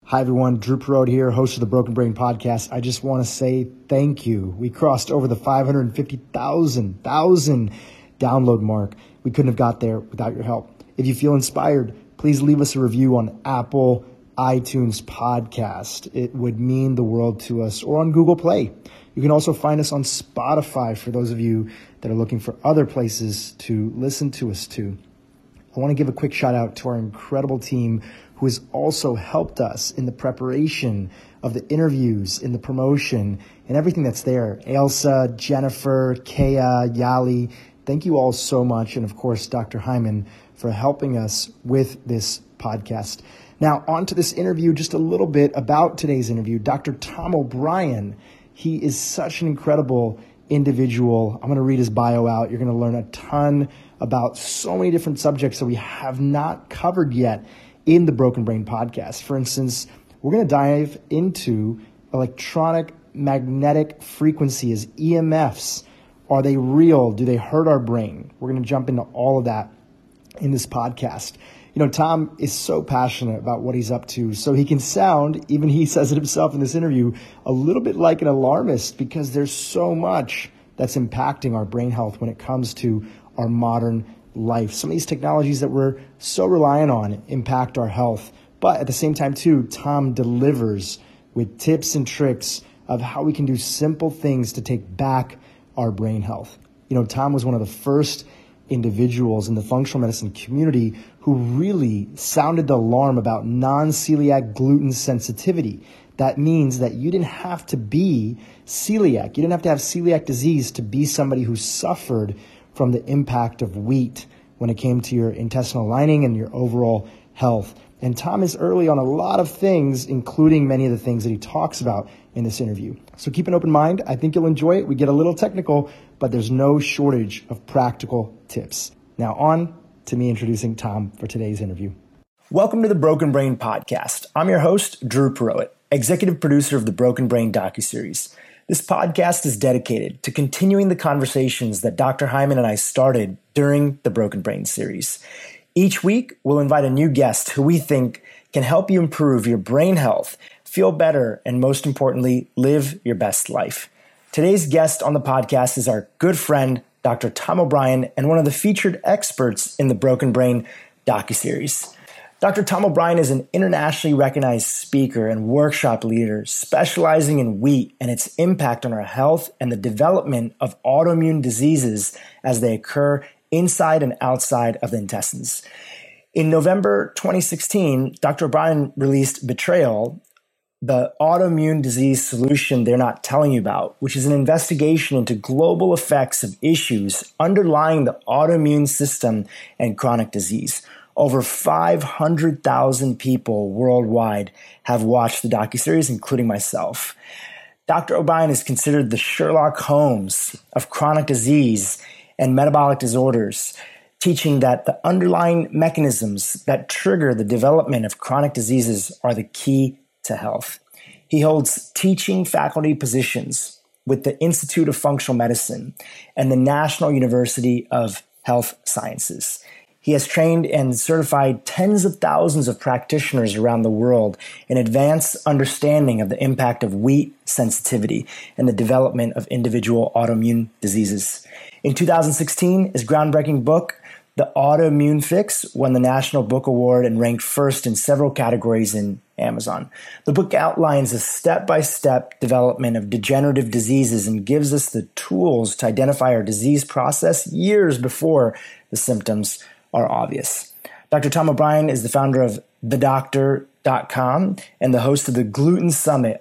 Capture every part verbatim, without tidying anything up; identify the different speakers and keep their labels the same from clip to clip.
Speaker 1: Hi, everyone. Drew Perot here, host of the Broken Brain Podcast. I just want to say thank you. We crossed over the five hundred fifty thousand thousand download mark. We couldn't have got there without your help. If you feel inspired, please leave us a review on Apple iTunes Podcast. It would mean the world to us, or on Google Play. You can also find us on Spotify for those of you that are looking for other places to listen to us to. I want to give a quick shout out to our incredible team who has also helped us in the preparation of the interviews, in the promotion, and everything that's there. Ailsa, Jennifer, Kea, Yali, thank you all so much. And of course, Doctor Hyman for helping us with this podcast. Now, on to this interview, just a little bit about today's interview. Doctor Tom O'Brien, he is such an incredible individual. I'm going to read his bio out. You're going to learn a ton about so many different subjects that we have not covered yet in the Broken Brain Podcast. For instance, we're going to dive into electronic magnetic frequencies, E M Fs. Are they real? Do they hurt our brain? We're going to jump into all of that in this podcast. You know, Tom is so passionate about what he's up to, so he can sound, even he says it himself in this interview, a little bit like an alarmist, because there's so much that's impacting our brain health when it comes to our modern life. Some of these technologies that we're so reliant on impact our health. But at the same time, too, Tom delivers with tips and tricks of how we can do simple things to take back our brain health. You know, Tom was one of the first individuals in the functional medicine community who really sounded the alarm about non-celiac gluten sensitivity. That means that you didn't have to be celiac. You didn't have to have celiac disease to be somebody who suffered from the impact of wheat when it came to your intestinal lining and your overall health. And Tom is early on a lot of things, including many of the things that he talks about in this interview. So keep an open mind. I think you'll enjoy it. We get a little technical, but there's no shortage of practical tips. Now on to me introducing Tom for today's interview. Welcome to the Broken Brain Podcast. I'm your host, Drew Perot, executive producer of the Broken Brain docuseries. This podcast is dedicated to continuing the conversations that Doctor Hyman and I started during the Broken Brain series. Each week, we'll invite a new guest who we think can help you improve your brain health, feel better, and most importantly, live your best life. Today's guest on the podcast is our good friend, Doctor Tom O'Brien, and one of the featured experts in the Broken Brain docuseries. Doctor Tom O'Brien is an internationally recognized speaker and workshop leader specializing in wheat and its impact on our health and the development of autoimmune diseases as they occur inside and outside of the intestines. In November twenty sixteen, Doctor O'Brien released Betrayal, the autoimmune disease solution they're not telling you about, which is an investigation into global effects of issues underlying the autoimmune system and chronic disease. Over five hundred thousand people worldwide have watched the docuseries, including myself. Doctor O'Brien is considered the Sherlock Holmes of chronic disease and metabolic disorders, teaching that the underlying mechanisms that trigger the development of chronic diseases are the key to health. He holds teaching faculty positions with the Institute of Functional Medicine and the National University of Health Sciences. He has trained and certified tens of thousands of practitioners around the world in advanced understanding of the impact of wheat sensitivity and the development of individual autoimmune diseases. In two thousand sixteen, his groundbreaking book, The Autoimmune Fix, won the National Book Award and ranked first in several categories in Amazon. The book outlines a step-by-step development of degenerative diseases and gives us the tools to identify our disease process years before the symptoms are obvious. Doctor Tom O'Brien is the founder of the doctor dot com and the host of the Gluten Summit,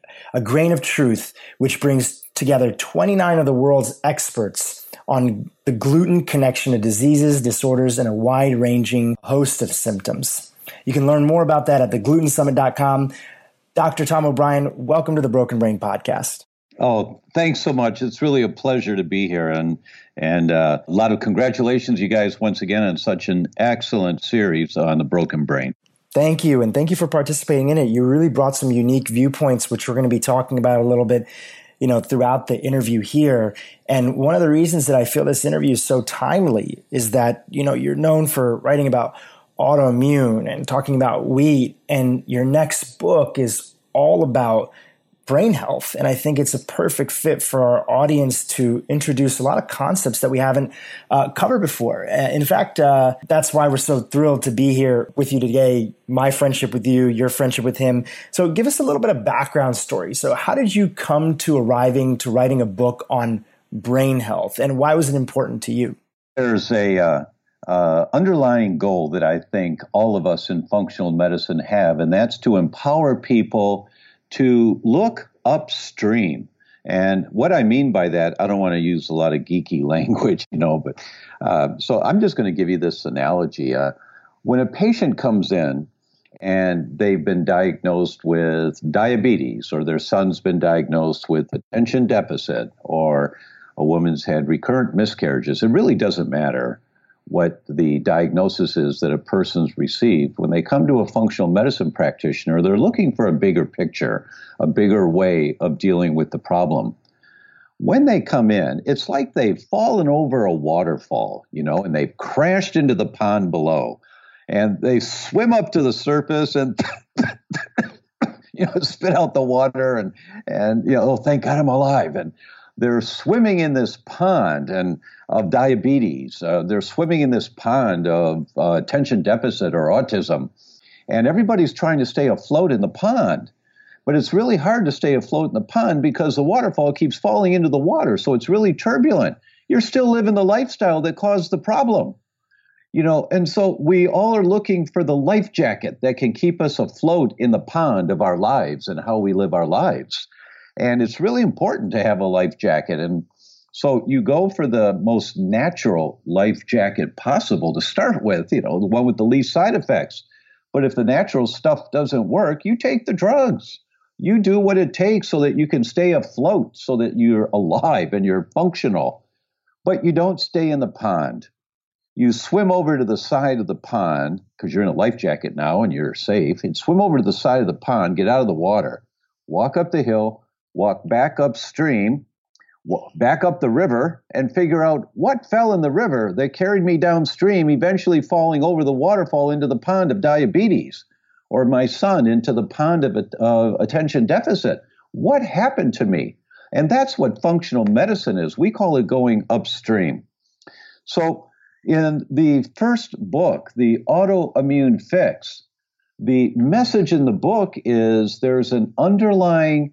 Speaker 1: a grain of truth, which brings together twenty-nine of the world's experts on the gluten connection to diseases, disorders, and a wide-ranging host of symptoms. You can learn more about that at the gluten summit dot com. Doctor Tom O'Brien, welcome to the Broken Brain Podcast.
Speaker 2: Oh, thanks so much. It's really a pleasure to be here. And and uh, a lot of congratulations, you guys, once again, on such an excellent series on the Broken Brain.
Speaker 1: Thank you. And thank you for participating in it. You really brought some unique viewpoints, which we're going to be talking about a little bit, you know, throughout the interview here. And one of the reasons that I feel this interview is so timely is that, you know, you're known for writing about autoimmune and talking about wheat. And your next book is all about brain health. And I think it's a perfect fit for our audience to introduce a lot of concepts that we haven't uh, covered before. Uh, in fact, uh, that's why we're so thrilled to be here with you today. My friendship with you, your friendship with him. So give us a little bit of background story. So how did you come to arriving to writing a book on brain health, and why was it important to you?
Speaker 2: There's a uh, uh, underlying goal that I think all of us in functional medicine have, and that's to empower people to look upstream. And what I mean by that, I don't want to use a lot of geeky language, you know, but uh, so I'm just going to give you this analogy. Uh, when a patient comes in and they've been diagnosed with diabetes, or their son's been diagnosed with attention deficit, or a woman's had recurrent miscarriages, it really doesn't matter what the diagnosis is that a person's received. When they come to a functional medicine practitioner, they're looking for a bigger picture, a bigger way of dealing with the problem. When they come in, it's like they've fallen over a waterfall, you know, and they've crashed into the pond below. And they swim up to the surface and you know, spit out the water and, and you know, oh, thank God I'm alive. And they're swimming in this pond and of diabetes. Uh, they're swimming in this pond of uh, attention deficit or autism. And everybody's trying to stay afloat in the pond. But it's really hard to stay afloat in the pond because the waterfall keeps falling into the water. So it's really turbulent. You're still living the lifestyle that caused the problem. You know, and so we all are looking for the life jacket that can keep us afloat in the pond of our lives and how we live our lives. And it's really important to have a life jacket. And so you go for the most natural life jacket possible to start with, you know, the one with the least side effects. But if the natural stuff doesn't work, you take the drugs. You do what it takes so that you can stay afloat, so that you're alive and you're functional. But you don't stay in the pond. You swim over to the side of the pond, because you're in a life jacket now and you're safe, and swim over to the side of the pond, get out of the water, walk up the hill, walk back upstream, walk back up the river, and figure out what fell in the river that carried me downstream, eventually falling over the waterfall into the pond of diabetes, or my son into the pond of uh, attention deficit. What happened to me? And that's what functional medicine is. We call it going upstream. So in the first book, The Autoimmune Fix, the message in the book is there's an underlying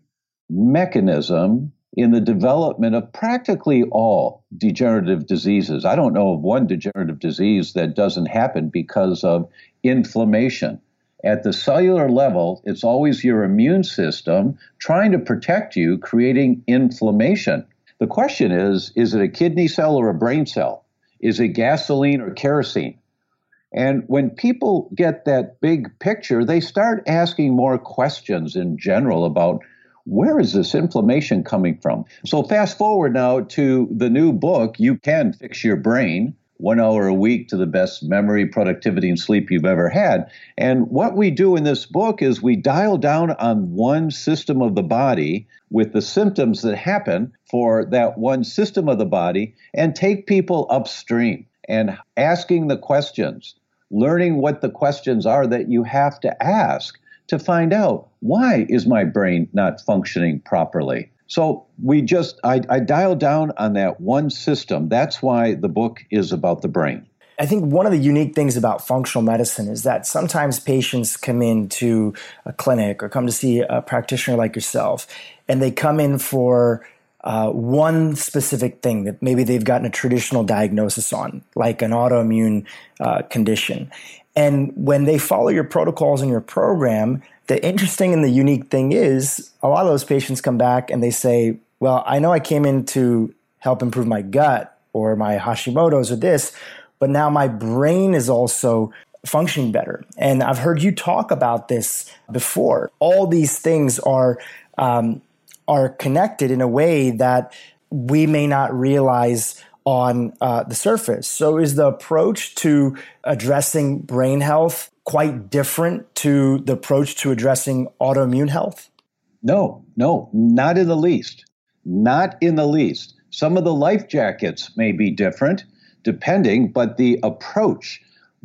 Speaker 2: mechanism in the development of practically all degenerative diseases. I don't know of one degenerative disease that doesn't happen because of inflammation. At the cellular level, it's always your immune system trying to protect you, creating inflammation. The question is, is it a kidney cell or a brain cell? Is it gasoline or kerosene? And when people get that big picture, they start asking more questions in general about where is this inflammation coming from? So fast forward now to the new book, You Can Fix Your Brain, one hour a week to the best memory, productivity, and sleep you've ever had. And what we do in this book is we dial down on one system of the body with the symptoms that happen for that one system of the body and take people upstream and asking the questions, learning what the questions are that you have to ask to find out, why is my brain not functioning properly? So we just, I, I dial down on that one system. That's why the book is about the brain.
Speaker 1: I think one of the unique things about functional medicine is that sometimes patients come into a clinic or come to see a practitioner like yourself, and they come in for uh, one specific thing that maybe they've gotten a traditional diagnosis on, like an autoimmune uh, condition. And when they follow your protocols and your program, the interesting and the unique thing is a lot of those patients come back and they say, well, I know I came in to help improve my gut or my Hashimoto's or this, but now my brain is also functioning better. And I've heard you talk about this before. All these things are um, are connected in a way that we may not realize on uh, the surface. So is the approach to addressing brain health quite different to the approach to addressing autoimmune health?
Speaker 2: No, no, not in the least. Not in the least. Some of the life jackets may be different depending, but the approach,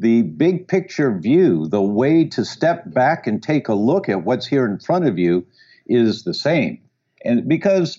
Speaker 2: the big picture view, the way to step back and take a look at what's here in front of you is the same. And because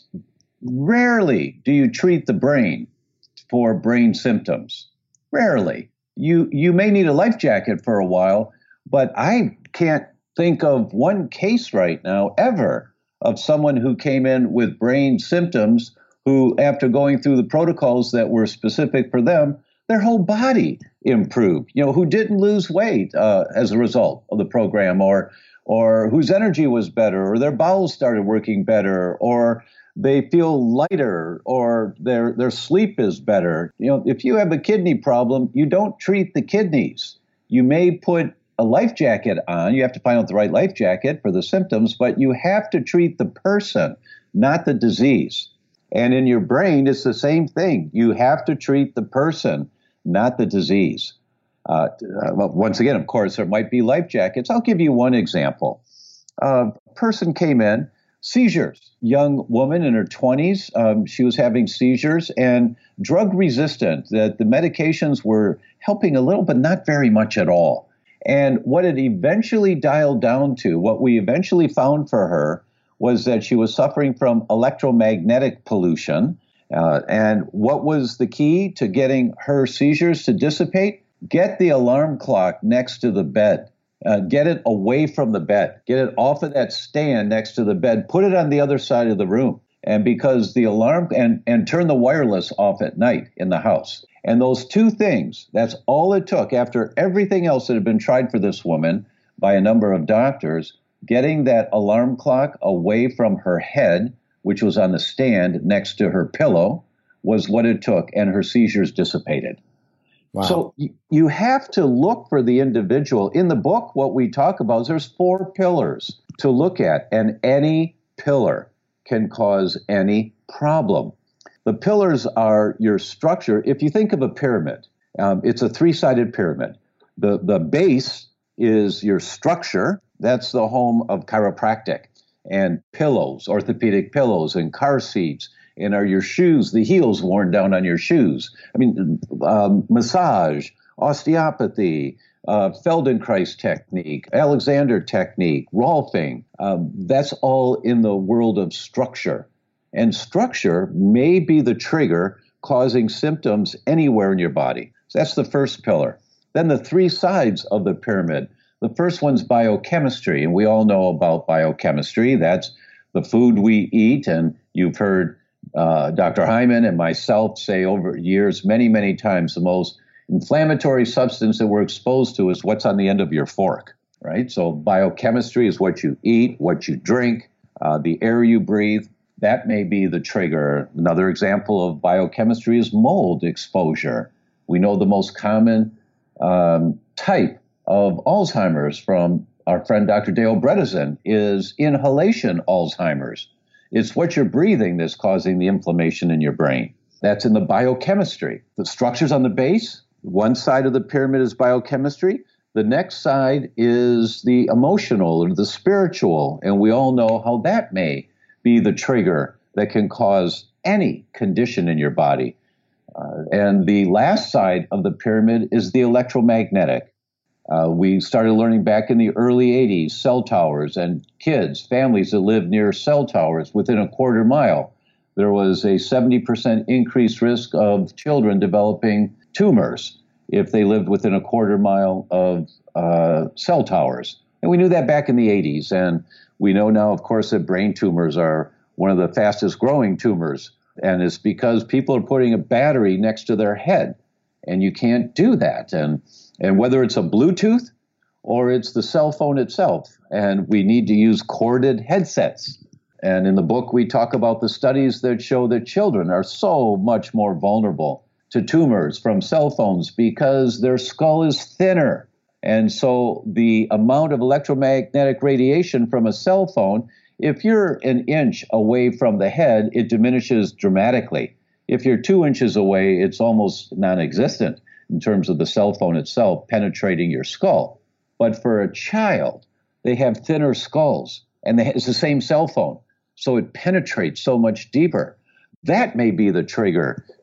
Speaker 2: rarely do you treat the brain for brain symptoms. Rarely. You you may need a life jacket for a while, but I can't think of one case right now ever of someone who came in with brain symptoms who, after going through the protocols that were specific for them, their whole body improved. You know, who didn't lose weight uh, as a result of the program, or or whose energy was better, or their bowels started working better, or they feel lighter, or their their sleep is better. You know, if you have a kidney problem, you don't treat the kidneys. You may put a life jacket on. You have to find out the right life jacket for the symptoms, but you have to treat the person, not the disease. And in your brain, it's the same thing. You have to treat the person, not the disease. Uh, well, once again, of course, there might be life jackets. I'll give you one example. Uh, a person came in, seizures, young woman in her twenties. Um, she was having seizures and drug resistant, that the medications were helping a little, but not very much at all. And what it eventually dialed down to, what we eventually found for her, was that she was suffering from electromagnetic pollution. Uh, and what was the key to getting her seizures to dissipate? Get the alarm clock next to the bed. Uh, get it away from the bed. Get it off of that stand next to the bed. Put it on the other side of the room. And because the alarm, and, and turn the wireless off at night in the house. And those two things, that's all it took after everything else that had been tried for this woman by a number of doctors, getting that alarm clock away from her head, which was on the stand next to her pillow, was what it took, and her seizures dissipated. Wow. So you have to look for the individual. In the book, what we talk about is there's four pillars to look at, and any pillar can cause any problem. The pillars are your structure. If you think of a pyramid, um, it's a three-sided pyramid. The, the base is your structure. That's the home of chiropractic and pillows, orthopedic pillows and car seats. And are your shoes, the heels worn down on your shoes? I mean, um, massage, osteopathy, uh, Feldenkrais technique, Alexander technique, Rolfing. Um, that's all in the world of structure. And structure may be the trigger causing symptoms anywhere in your body. So that's the first pillar. Then the three sides of the pyramid. The first one's biochemistry, and we all know about biochemistry. That's the food we eat, and you've heard Uh, Doctor Hyman and myself say over years many, many times the most inflammatory substance that we're exposed to is what's on the end of your fork, right? So biochemistry is what you eat, what you drink, uh, the air you breathe. That may be the trigger. Another example of biochemistry is mold exposure. We know the most common um, type of Alzheimer's from our friend Doctor Dale Bredesen is inhalation Alzheimer's. It's what you're breathing that's causing the inflammation in your brain. That's in the biochemistry. The structure's on the base. One side of the pyramid is biochemistry. The next side is the emotional or the spiritual. And we all know how that may be the trigger that can cause any condition in your body. Uh, and the last side of the pyramid is the electromagnetic. Uh, we started learning back in the early eighties, cell towers and kids, families that live near cell towers within a quarter mile. There was a seventy percent increased risk of children developing tumors if they lived within a quarter mile of uh, cell towers. And we knew that back in the eighties. And we know now, of course, that brain tumors are one of the fastest growing tumors. And it's because people are putting a battery next to their head. And you can't do that. And And whether it's a Bluetooth or it's the cell phone itself, and we need to use corded headsets. And in the book, we talk about the studies that show that children are so much more vulnerable to tumors from cell phones because their skull is thinner. And so the amount of electromagnetic radiation from a cell phone, if you're an inch away from the head, it diminishes dramatically. If you're two inches away, it's almost non-existent in terms of the cell phone itself penetrating your skull. But for a child, they have thinner skulls, and they, it's the same cell phone, so it penetrates so much deeper. That may be the trigger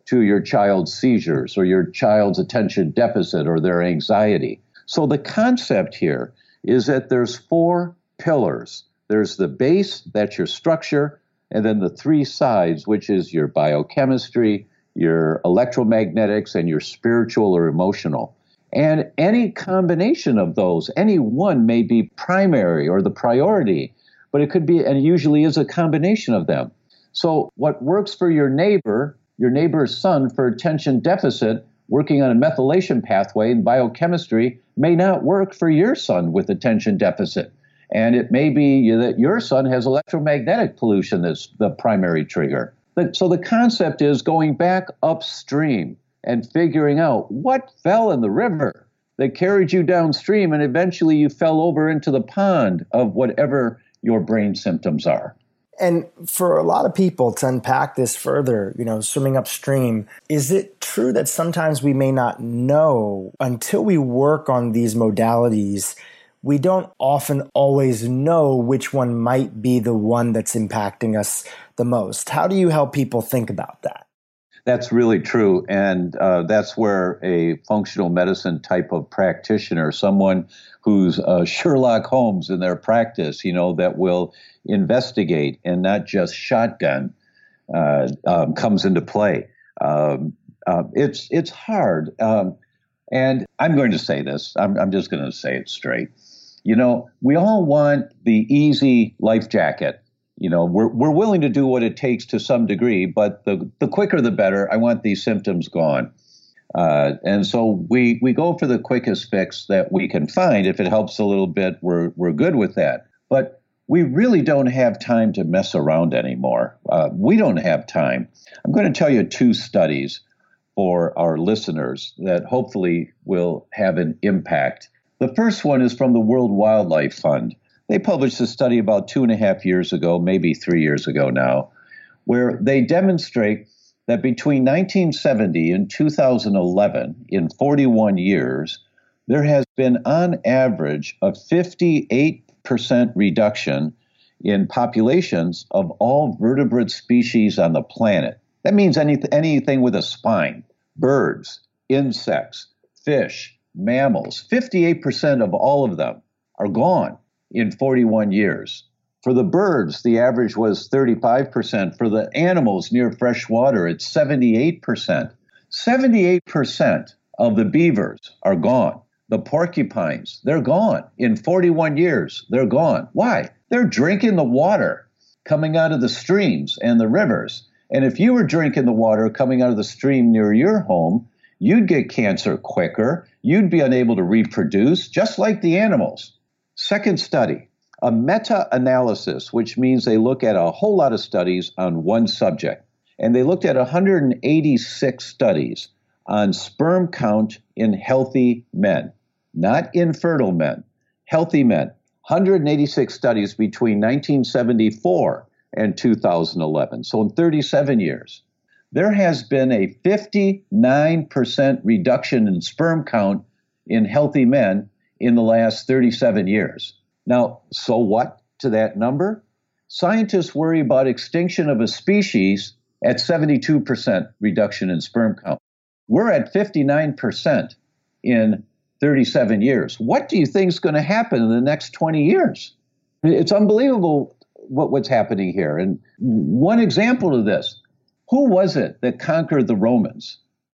Speaker 2: to your child's seizures or your child's attention deficit or their anxiety. So the concept here is that there's four pillars. There's the base, that's your structure, and then the three sides, which is your biochemistry, your electromagnetics, and your spiritual or emotional. And any combination of those, any one may be primary or the priority, but it could be, and usually is a combination of them. So what works for your neighbor, your neighbor's son for attention deficit, working on a methylation pathway in biochemistry, may not work for your son with attention deficit. And it may be that your son has electromagnetic pollution that's the primary trigger. But, so the concept is going back upstream and figuring out what fell in the river that carried you downstream, and eventually you fell over into the pond of whatever your brain symptoms are.
Speaker 1: And for a lot of people to unpack this further, you know, swimming upstream, is it true that sometimes we may not know until we work on these modalities? We don't often always know which one might be the one that's impacting us the most. How do you help people think about that?
Speaker 2: That's really true. And uh, that's where a functional medicine type of practitioner, someone who's uh, Sherlock Holmes in their practice, you know, that will investigate and not just shotgun, uh, um, comes into play. Um, uh, it's it's hard. Um, and I'm going to say this. I'm, I'm just going to say it straight. You know, we all want the easy life jacket. You know, we're we're willing to do what it takes to some degree, but the, the quicker the better. I want these symptoms gone. Uh, and so we we go for the quickest fix that we can find. If it helps a little bit, we're we're good with that. But we really don't have time to mess around anymore. Uh, we don't have time. I'm going to tell you two studies for our listeners that hopefully will have an impact. The first one is from the World Wildlife Fund. They published a study about two and a half years ago, maybe three years ago now, where they demonstrate that between nineteen seventy and two thousand eleven, in forty-one years, there has been on average a fifty-eight percent reduction in populations of all vertebrate species on the planet. That means any, anything with a spine, birds, insects, fish, mammals. fifty-eight percent of all of them are gone in forty-one years. For the birds, the average was thirty-five percent. For the animals near fresh water, it's seventy-eight percent. seventy-eight percent of the beavers are gone. The porcupines, they're gone. In forty-one years, they're gone. Why? They're drinking the water coming out of the streams and the rivers. And if you were drinking the water coming out of the stream near your home, you'd get cancer quicker. You'd be unable to reproduce, just like the animals. Second study, a meta-analysis, which means they look at a whole lot of studies on one subject. And they looked at one hundred eighty-six studies on sperm count in healthy men, not infertile men, healthy men. one hundred eighty-six studies between nineteen seventy-four and two thousand eleven, so in thirty-seven years. There has been a fifty-nine percent reduction in sperm count in healthy men in the last thirty-seven years. Now, so what to that number? Scientists worry about extinction of a species at seventy-two percent reduction in sperm count. We're at fifty-nine percent in thirty-seven years. What do you think is going to happen in the next twenty years? It's unbelievable what, what's happening here. And one example of this, who was it that conquered the Romans?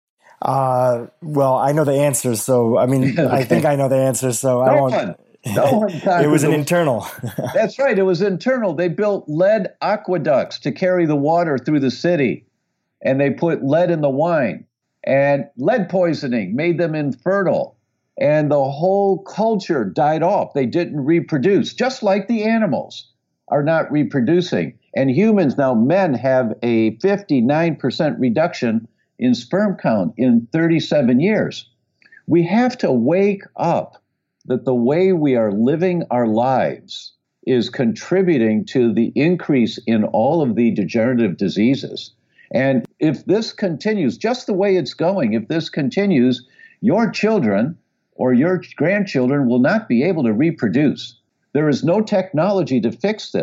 Speaker 1: Uh, well, I know the answer, so I mean, okay. I think I know the answer, so I won't.
Speaker 2: One. No one
Speaker 1: it was an the, internal.
Speaker 2: That's right. It was internal. They built lead aqueducts to carry the water through the city, and they put lead in the wine, and lead poisoning made them infertile, and the whole culture died off. They didn't reproduce, just like the animals are not reproducing. And humans now, men have a fifty-nine percent reduction in sperm count in thirty-seven years. We have to wake up that the way we are living our lives is contributing to the increase in all of the degenerative diseases. And if this continues just the way it's going, if this continues, your children or your grandchildren will not be able to reproduce. There is no technology to fix this.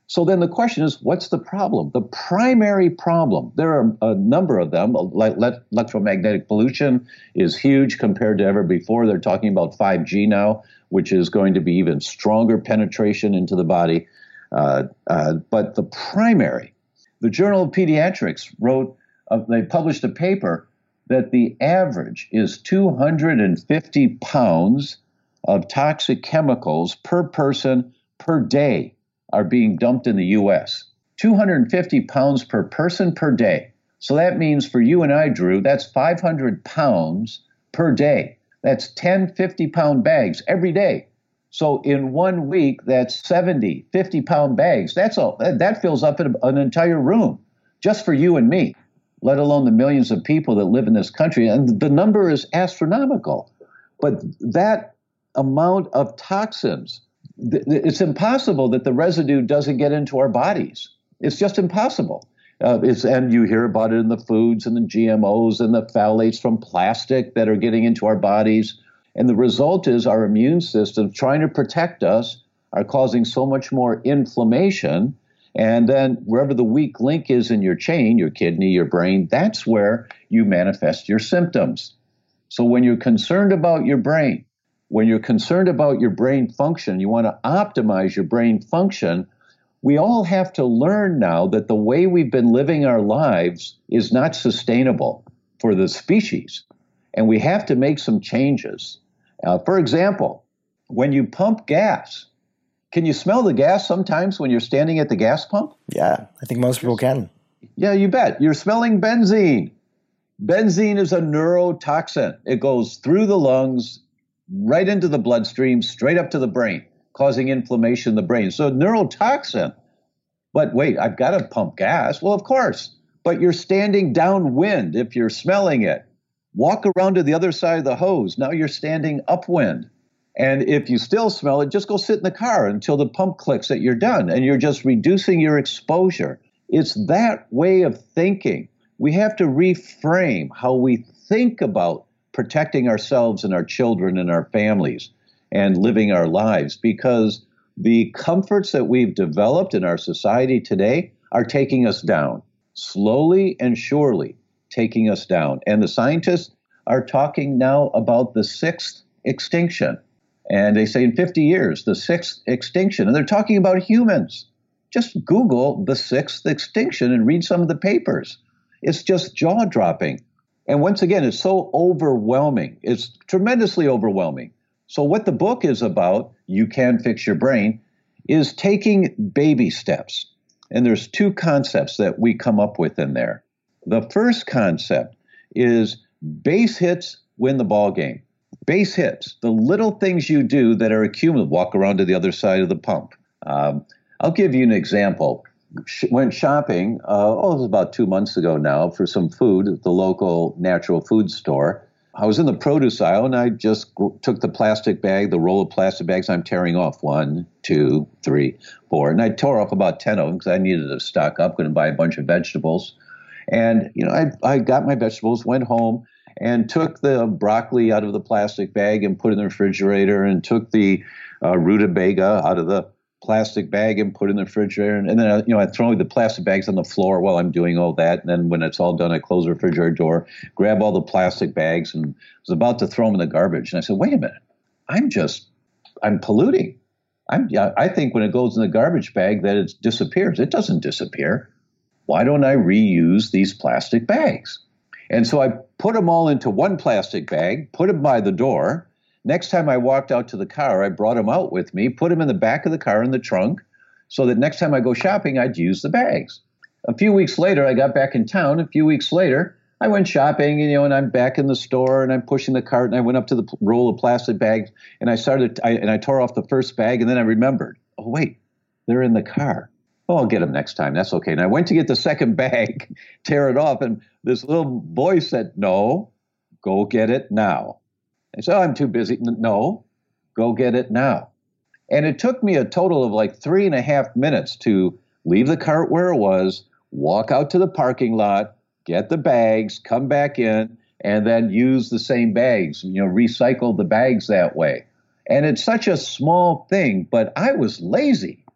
Speaker 2: So then the question is, what's the problem? The primary problem, there are a number of them. Like electromagnetic pollution is huge compared to ever before. They're talking about five G now, which is going to be even stronger penetration into the body. Uh, uh, but the primary, the Journal of Pediatrics wrote, uh, they published a paper that the average is two hundred fifty pounds of toxic chemicals per person per day are being dumped in the U S. two hundred fifty pounds per person per day. So that means for you and I, Drew, that's five hundred pounds per day. That's ten fifty-pound bags every day. So in one week, that's seventy fifty-pound bags. That's all. That fills up an, an entire room just for you and me, let alone the millions of people that live in this country. And the number is astronomical. But that amount of toxins, it's impossible that the residue doesn't get into our bodies. It's just impossible. Uh, it's, and you hear about it in the foods and the G M Os and the phthalates from plastic that are getting into our bodies. And the result is our immune system trying to protect us are causing so much more inflammation. And then wherever the weak link is in your chain, your kidney, your brain, that's where you manifest your symptoms. So when you're concerned about your brain, when you're concerned about your brain function, you want to optimize your brain function, we all have to learn now that the way we've been living our lives is not sustainable for the species. And we have to make some changes. Uh, for example, when you pump gas, can you smell the gas sometimes when you're standing at the gas pump?
Speaker 1: Yeah, I think most people can.
Speaker 2: Yeah, you bet. You're smelling benzene. Benzene is a neurotoxin. It goes through the lungs, right into the bloodstream, straight up to the brain, causing inflammation in the brain. So neurotoxin. But wait, I've got to pump gas. Well, of course, but you're standing downwind if you're smelling it. Walk around to the other side of the hose. Now you're standing upwind. And if you still smell it, just go sit in the car until the pump clicks that you're done. And you're just reducing your exposure. It's that way of thinking. We have to reframe how we think about protecting ourselves and our children and our families and living our lives, because the comforts that we've developed in our society today are taking us down, slowly and surely taking us down. And the scientists are talking now about the sixth extinction. And they say in fifty years, the sixth extinction. And they're talking about humans. Just Google the sixth extinction and read some of the papers. It's just jaw-dropping. And once again, it's so overwhelming. It's tremendously overwhelming. So what the book is about, You Can Fix Your Brain, is taking baby steps. And there's two concepts that we come up with in there. The first concept is base hits win the ball game. Base hits, the little things you do that are accumulative. Walk around to the other side of the pump. Um, I'll give you an example. Went shopping, uh, oh, it was about two months ago now, for some food at the local natural food store. I was in the produce aisle, and I just took the plastic bag, the roll of plastic bags. I'm tearing off one, two, three, four. And I tore off about ten of them because I needed to stock up, going to buy a bunch of vegetables. And, you know, I, I got my vegetables, went home, and took the broccoli out of the plastic bag and put it in the refrigerator, and took the uh, rutabaga out of the plastic bag and put it in the refrigerator. And, and then, I, you know, I throw the plastic bags on the floor while I'm doing all that. And then when it's all done, I close the refrigerator door, grab all the plastic bags, and was about to throw them in the garbage. And I said, wait a minute, I'm just, I'm polluting. I'm, I think when it goes in the garbage bag that it disappears. It doesn't disappear. Why don't I reuse these plastic bags? And so I put them all into one plastic bag, put them by the door. Next time I walked out to the car, I brought them out with me, put them in the back of the car in the trunk, so that next time I go shopping, I'd use the bags. A few weeks later, I got back in town. A few weeks later, I went shopping, you know, and I'm back in the store, and I'm pushing the cart, and I went up to the roll of plastic bags, and I started, I, and I tore off the first bag, and then I remembered, oh, wait, they're in the car. Oh, I'll get them next time. That's okay. And I went to get the second bag, tear it off, and this little boy said, no, go get it now. I said, oh, I'm too busy. No, go get it now. And it took me a total of like three and a half minutes to leave the cart where it was, walk out to the parking lot, get the bags, come back in, and then use the same bags, you know, recycle the bags that way. And it's such a small thing, but I was lazy.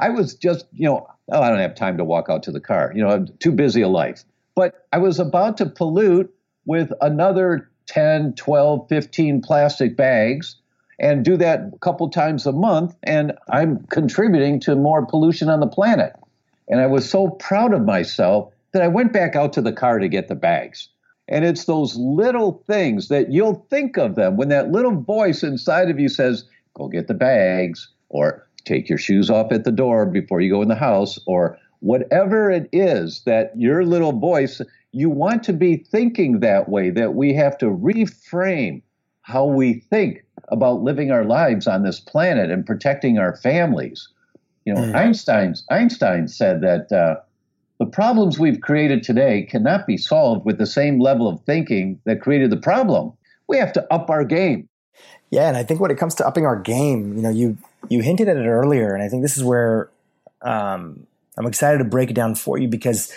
Speaker 2: I was just, you know, oh, I don't have time to walk out to the car. You know, I'm too busy a life. But I was about to pollute with another ten, twelve, fifteen plastic bags and do that a couple times a month. And I'm contributing to more pollution on the planet. And I was so proud of myself that I went back out to the car to get the bags. And it's those little things that you'll think of them when that little voice inside of you says, go get the bags, or take your shoes off at the door before you go in the house, or whatever it is that your little voice, you want to be thinking that way, that we have to reframe how we think about living our lives on this planet and protecting our families. You know, mm. Einstein's, Einstein said that uh, the problems we've created today cannot be solved with the same level of thinking that created the problem. We have to up our game.
Speaker 1: Yeah, and I think when it comes to upping our game, you know, you you hinted at it earlier, and I think this is where um, I'm excited to break it down for you, because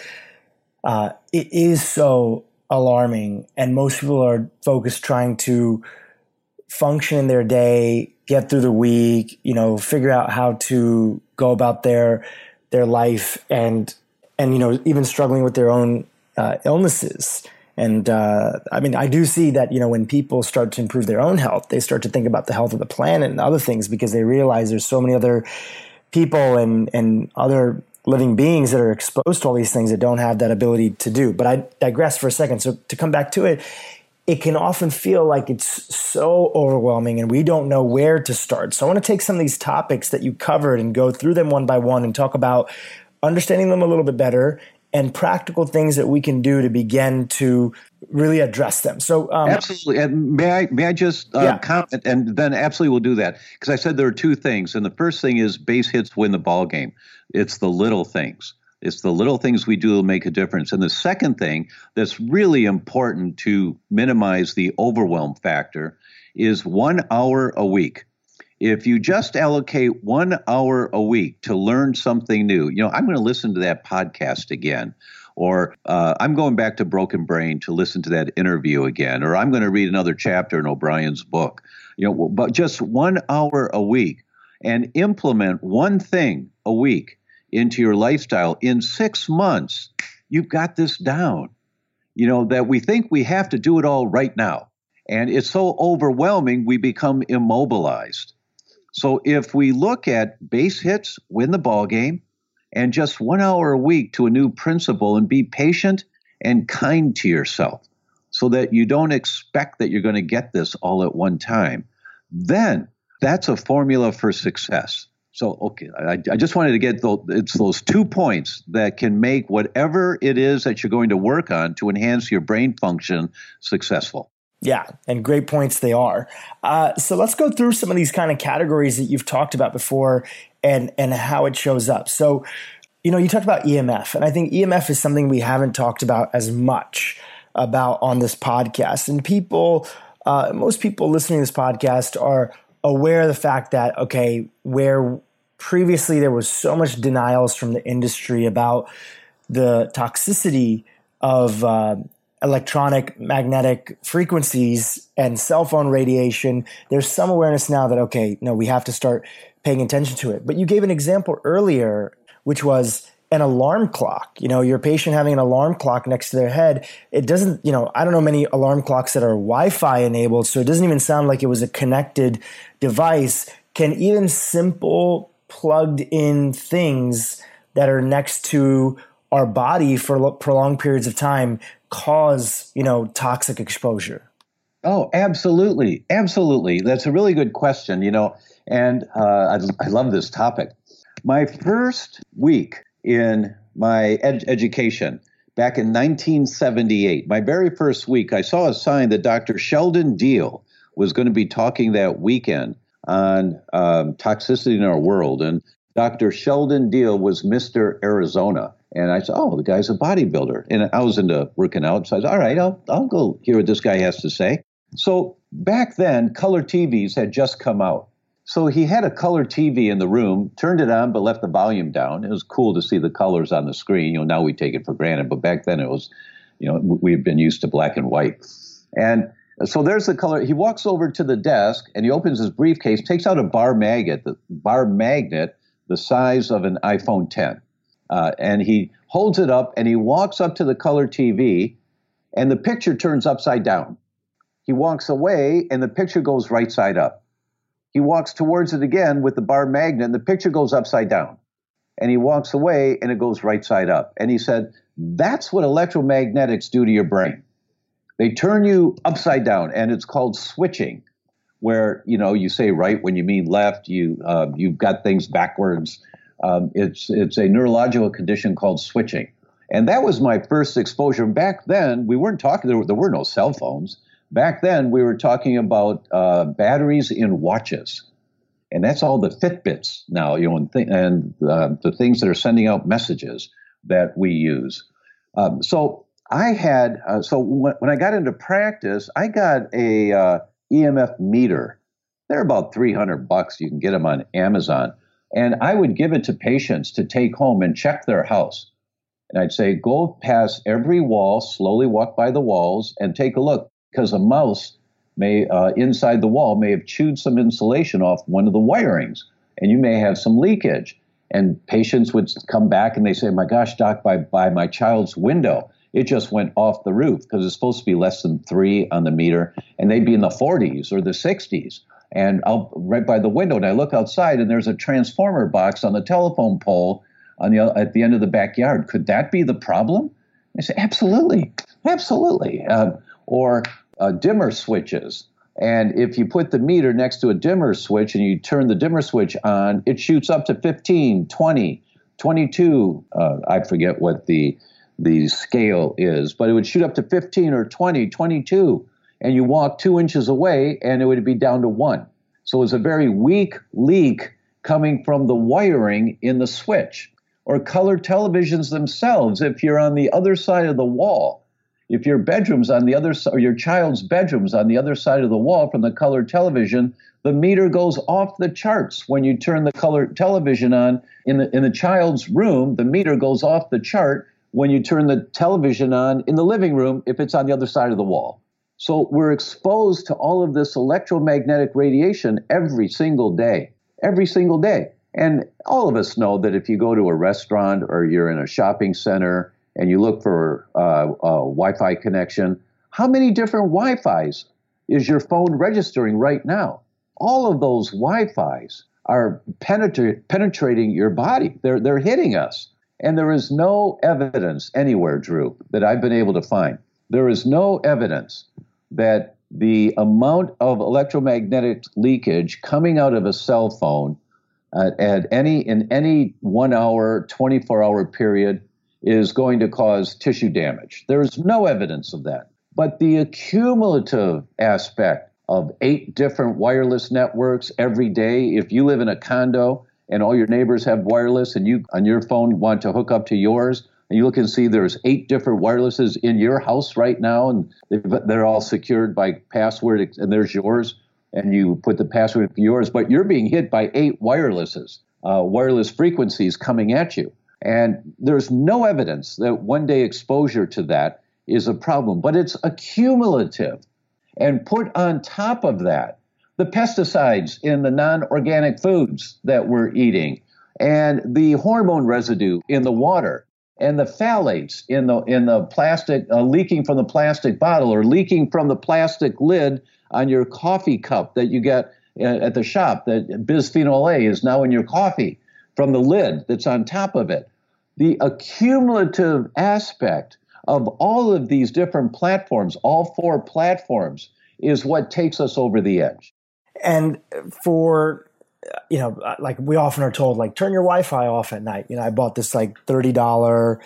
Speaker 1: uh, it is so alarming, and most people are focused trying to function in their day, get through the week, you know, figure out how to go about their their life, and and you know, even struggling with their own uh, illnesses. And uh, I mean, I do see that, you know, when people start to improve their own health, they start to think about the health of the planet and other things, because they realize there's so many other people and, and other living beings that are exposed to all these things that don't have that ability to do. But I digress for a second. So to come back to it, it can often feel like it's so overwhelming and we don't know where to start. So I want to take some of these topics that you covered and go through them one by one and talk about understanding them a little bit better and practical things that we can do to begin to really address them. So um,
Speaker 2: absolutely. And may I may I just uh,
Speaker 1: yeah.
Speaker 2: comment, and then absolutely we'll do that, because I said there are two things, and the first thing is base hits win the ball game. It's the little things. It's the little things we do that make a difference. And the second thing that's really important to minimize the overwhelm factor is one hour a week. If you just allocate one hour a week to learn something new, you know, I'm going to listen to that podcast again, or uh, I'm going back to Broken Brain to listen to that interview again, or I'm going to read another chapter in O'Brien's book, you know, but just one hour a week, and implement one thing a week into your lifestyle. In six months, you've got this down, you know, that we think we have to do it all right now. And it's so overwhelming, we become immobilized. So if we look at base hits, win the ball game, and just one hour a week to a new principle, and be patient and kind to yourself so that you don't expect that you're going to get this all at one time, then that's a formula for success. So, okay, I, I just wanted to get those, it's those two points that can make whatever it is that you're going to work on to enhance your brain function successful.
Speaker 1: Yeah, and great points they are. Uh, so let's go through some of these kind of categories that you've talked about before, and and how it shows up. So, you know, you talked about E M F, and I think E M F is something we haven't talked about as much about on this podcast. And people, uh, most people listening to this podcast are aware of the fact that, okay, where previously there was so much denials from the industry about the toxicity of uh, electronic magnetic frequencies and cell phone radiation, there's some awareness now that, okay, no, we have to start paying attention to it. But you gave an example earlier, which was an alarm clock. You know, your patient having an alarm clock next to their head, it doesn't, you know, I don't know many alarm clocks that are Wi-Fi enabled, so it doesn't even sound like it was a connected device. Can even simple plugged in things that are next to our body for prolonged periods of time cause, you know, toxic exposure?
Speaker 2: Oh, absolutely. Absolutely. That's a really good question, you know, and uh, I, I love this topic. My first week in my ed- education back in nineteen seventy-eight, my very first week, I saw a sign that Doctor Sheldon Deal was going to be talking that weekend on um, toxicity in our world. And Doctor Sheldon Deal was Mister Arizona. And I said, oh, the guy's a bodybuilder. And I was into working out. So I said, all right, I'll, I'll go hear what this guy has to say. So back then, color T Vs had just come out. So he had a color T V in the room, turned it on, but left the volume down. It was cool to see the colors on the screen. You know, now we take it for granted. But back then it was, you know, we've been used to black and white. And so there's the color. He walks over to the desk and he opens his briefcase, takes out a bar magnet, the bar magnet the size of an iPhone ten. Uh, and he holds it up and he walks up to the color T V and the picture turns upside down. He walks away and the picture goes right side up. He walks towards it again with the bar magnet and the picture goes upside down. And he walks away and it goes right side up. And he said, that's what electromagnetics do to your brain. They turn you upside down, and it's called switching, where, you know, you say right when you mean left, you, uh, you've got things backwards. Um, it's, it's a neurological condition called switching. And that was my first exposure. Back then, we weren't talking, there were, there were no cell phones. Back then, we were talking about uh, batteries in watches. And that's all the Fitbits now, you know, and, th- and uh, the things that are sending out messages that we use. Um, so I had, uh, so when, when I got into practice, I got a uh, E M F meter. They're about three hundred bucks. You can get them on Amazon. And I would give it to patients to take home and check their house. And I'd say, go past every wall, slowly walk by the walls and take a look, because a mouse may uh, inside the wall may have chewed some insulation off one of the wirings, and you may have some leakage. And patients would come back and they say, my gosh, doc, by, by my child's window, it just went off the roof, because it's supposed to be less than three on the meter, and they'd be in the forties or the sixties. And I'll right by the window, and I look outside, and there's a transformer box on the telephone pole on the at the end of the backyard. Could that be the problem? I say, absolutely, absolutely. Uh, or uh, dimmer switches. And if you put the meter next to a dimmer switch and you turn the dimmer switch on, it shoots up to fifteen, twenty, twenty-two. Uh, I forget what the the scale is, but it would shoot up to fifteen or twenty, twenty-two. And you walk two inches away and it would be down to one. So it's a very weak leak coming from the wiring in the switch. Or color televisions themselves, if you're on the other side of the wall. If your bedroom's on the other side, or your child's bedroom's on the other side of the wall from the color television, the meter goes off the charts. When you turn the color television on in the in the child's room, the meter goes off the chart when you turn the television on in the living room if it's on the other side of the wall. So we're exposed to all of this electromagnetic radiation every single day, every single day. And all of us know that if you go to a restaurant or you're in a shopping center and you look for uh, a Wi-Fi connection, how many different Wi-Fis is your phone registering right now? All of those Wi-Fis are penetra- penetrating your body. They're, they're hitting us. And there is no evidence anywhere, Drew, that I've been able to find. There is no evidence that the amount of electromagnetic leakage coming out of a cell phone at, at any in any one hour, twenty-four hour period is going to cause tissue damage. There is no evidence of that. But the accumulative aspect of eight different wireless networks every day, if you live in a condo and all your neighbors have wireless and you on your phone want to hook up to yours, and you look and see there's eight different wirelesses in your house right now, and they're all secured by password, and there's yours, and you put the password for yours, but you're being hit by eight wirelesses, uh, wireless frequencies coming at you. And there's no evidence that one-day exposure to that is a problem, but it's accumulative. And put on top of that the pesticides in the non-organic foods that we're eating, and the hormone residue in the water, and the phthalates in the in the plastic, uh, leaking from the plastic bottle or leaking from the plastic lid on your coffee cup that you get at the shop. That bisphenol A is now in your coffee from the lid that's on top of it. The accumulative aspect of all of these different platforms, all four platforms, is what takes us over the edge.
Speaker 1: And for, you know, like we often are told, like, turn your Wi-Fi off at night. You know, I bought this like thirty dollars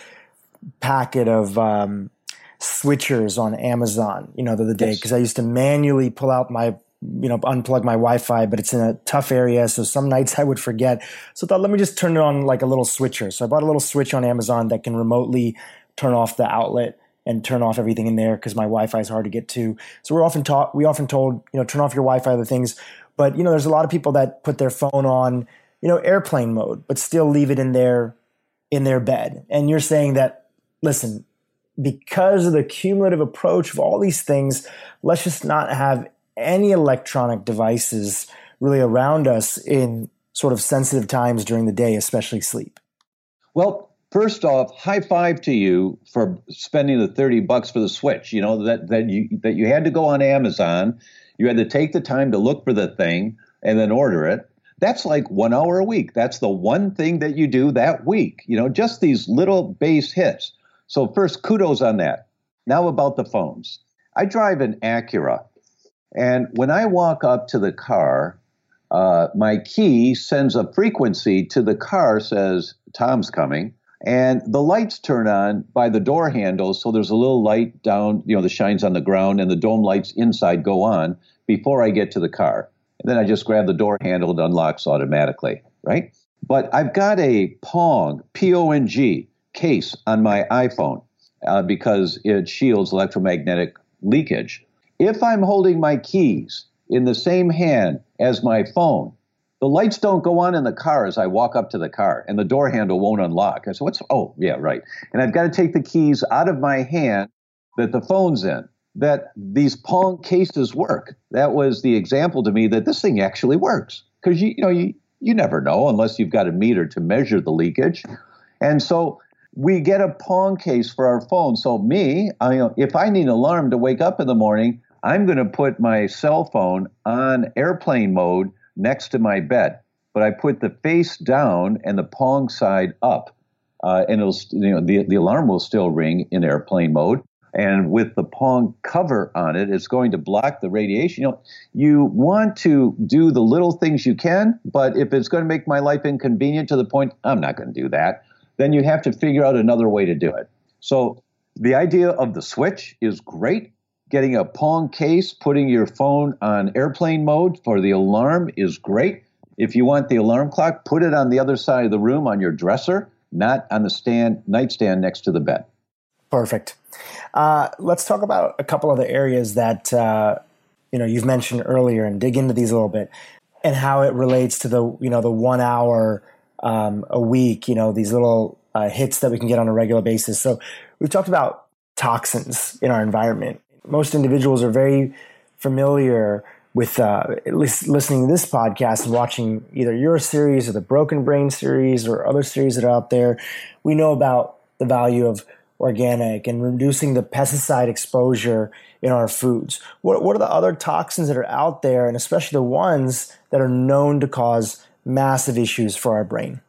Speaker 1: packet of um, switchers on Amazon, you know, the other day, because I used to manually pull out my, you know, unplug my Wi-Fi, but it's in a tough area. So some nights I would forget. So I thought, let me just turn it on like a little switcher. So I bought a little switch on Amazon that can remotely turn off the outlet and turn off everything in there because my Wi-Fi is hard to get to. So we're often taught, we often told, you know, turn off your Wi-Fi, other things. But, you know, there's a lot of people that put their phone on, you know, airplane mode, but still leave it in their, in their bed. And you're saying that, listen, because of the cumulative approach of all these things, let's just not have any electronic devices really around us in sort of sensitive times during the day, especially sleep?
Speaker 2: Well, first off, high five to you for spending the thirty bucks for the Switch. You know, that, that you that you had to go on Amazon. You had to take the time to look for the thing and then order it. That's like one hour a week. That's the one thing that you do that week. You know, just these little base hits. So first, kudos on that. Now about the phones. I drive an Acura. And when I walk up to the car, uh, my key sends a frequency to the car, says, Tom's coming. And the lights turn on by the door handle. So there's a little light down, you know, that shines on the ground, and the dome lights inside go on before I get to the car. And then I just grab the door handle, it unlocks automatically, right? But I've got a Pong, P O N G, case on my iPhone uh, because it shields electromagnetic leakage. If I'm holding my keys in the same hand as my phone, the lights don't go on in the car as I walk up to the car, and the door handle won't unlock. I said, what's, oh, yeah, right. And I've got to take the keys out of my hand that the phone's in, that these Pong cases work. That was the example to me that this thing actually works. Because, you, you know, you, you never know unless you've got a meter to measure the leakage. And so we get a Pong case for our phone. So me, I, you know, if I need an alarm to wake up in the morning, I'm going to put my cell phone on airplane mode next to my bed. But I put the face down and the Pong side up. Uh, and it'll, you know, the, the alarm will still ring in airplane mode. And with the Pong cover on it, it's going to block the radiation. You know, you want to do the little things you can, but if it's going to make my life inconvenient to the point I'm not going to do that, then you have to figure out another way to do it. So the idea of the Switch is great. Getting a Pong case, putting your phone on airplane mode for the alarm is great. If you want the alarm clock, put it on the other side of the room on your dresser, not on the stand nightstand next to the bed.
Speaker 1: Perfect. Uh, let's talk about a couple other areas that uh, you know you've mentioned earlier, and dig into these a little bit, and how it relates to the you know the one hour um, a week. You know these little uh, hits that we can get on a regular basis. So we've talked about toxins in our environment. Most individuals are very familiar with uh, at least listening to this podcast and watching either your series or the Broken Brain series or other series that are out there. We know about the value of organic and reducing the pesticide exposure in our foods. What, what are the other toxins that are out there, and especially the ones that are known to cause massive issues for our brain?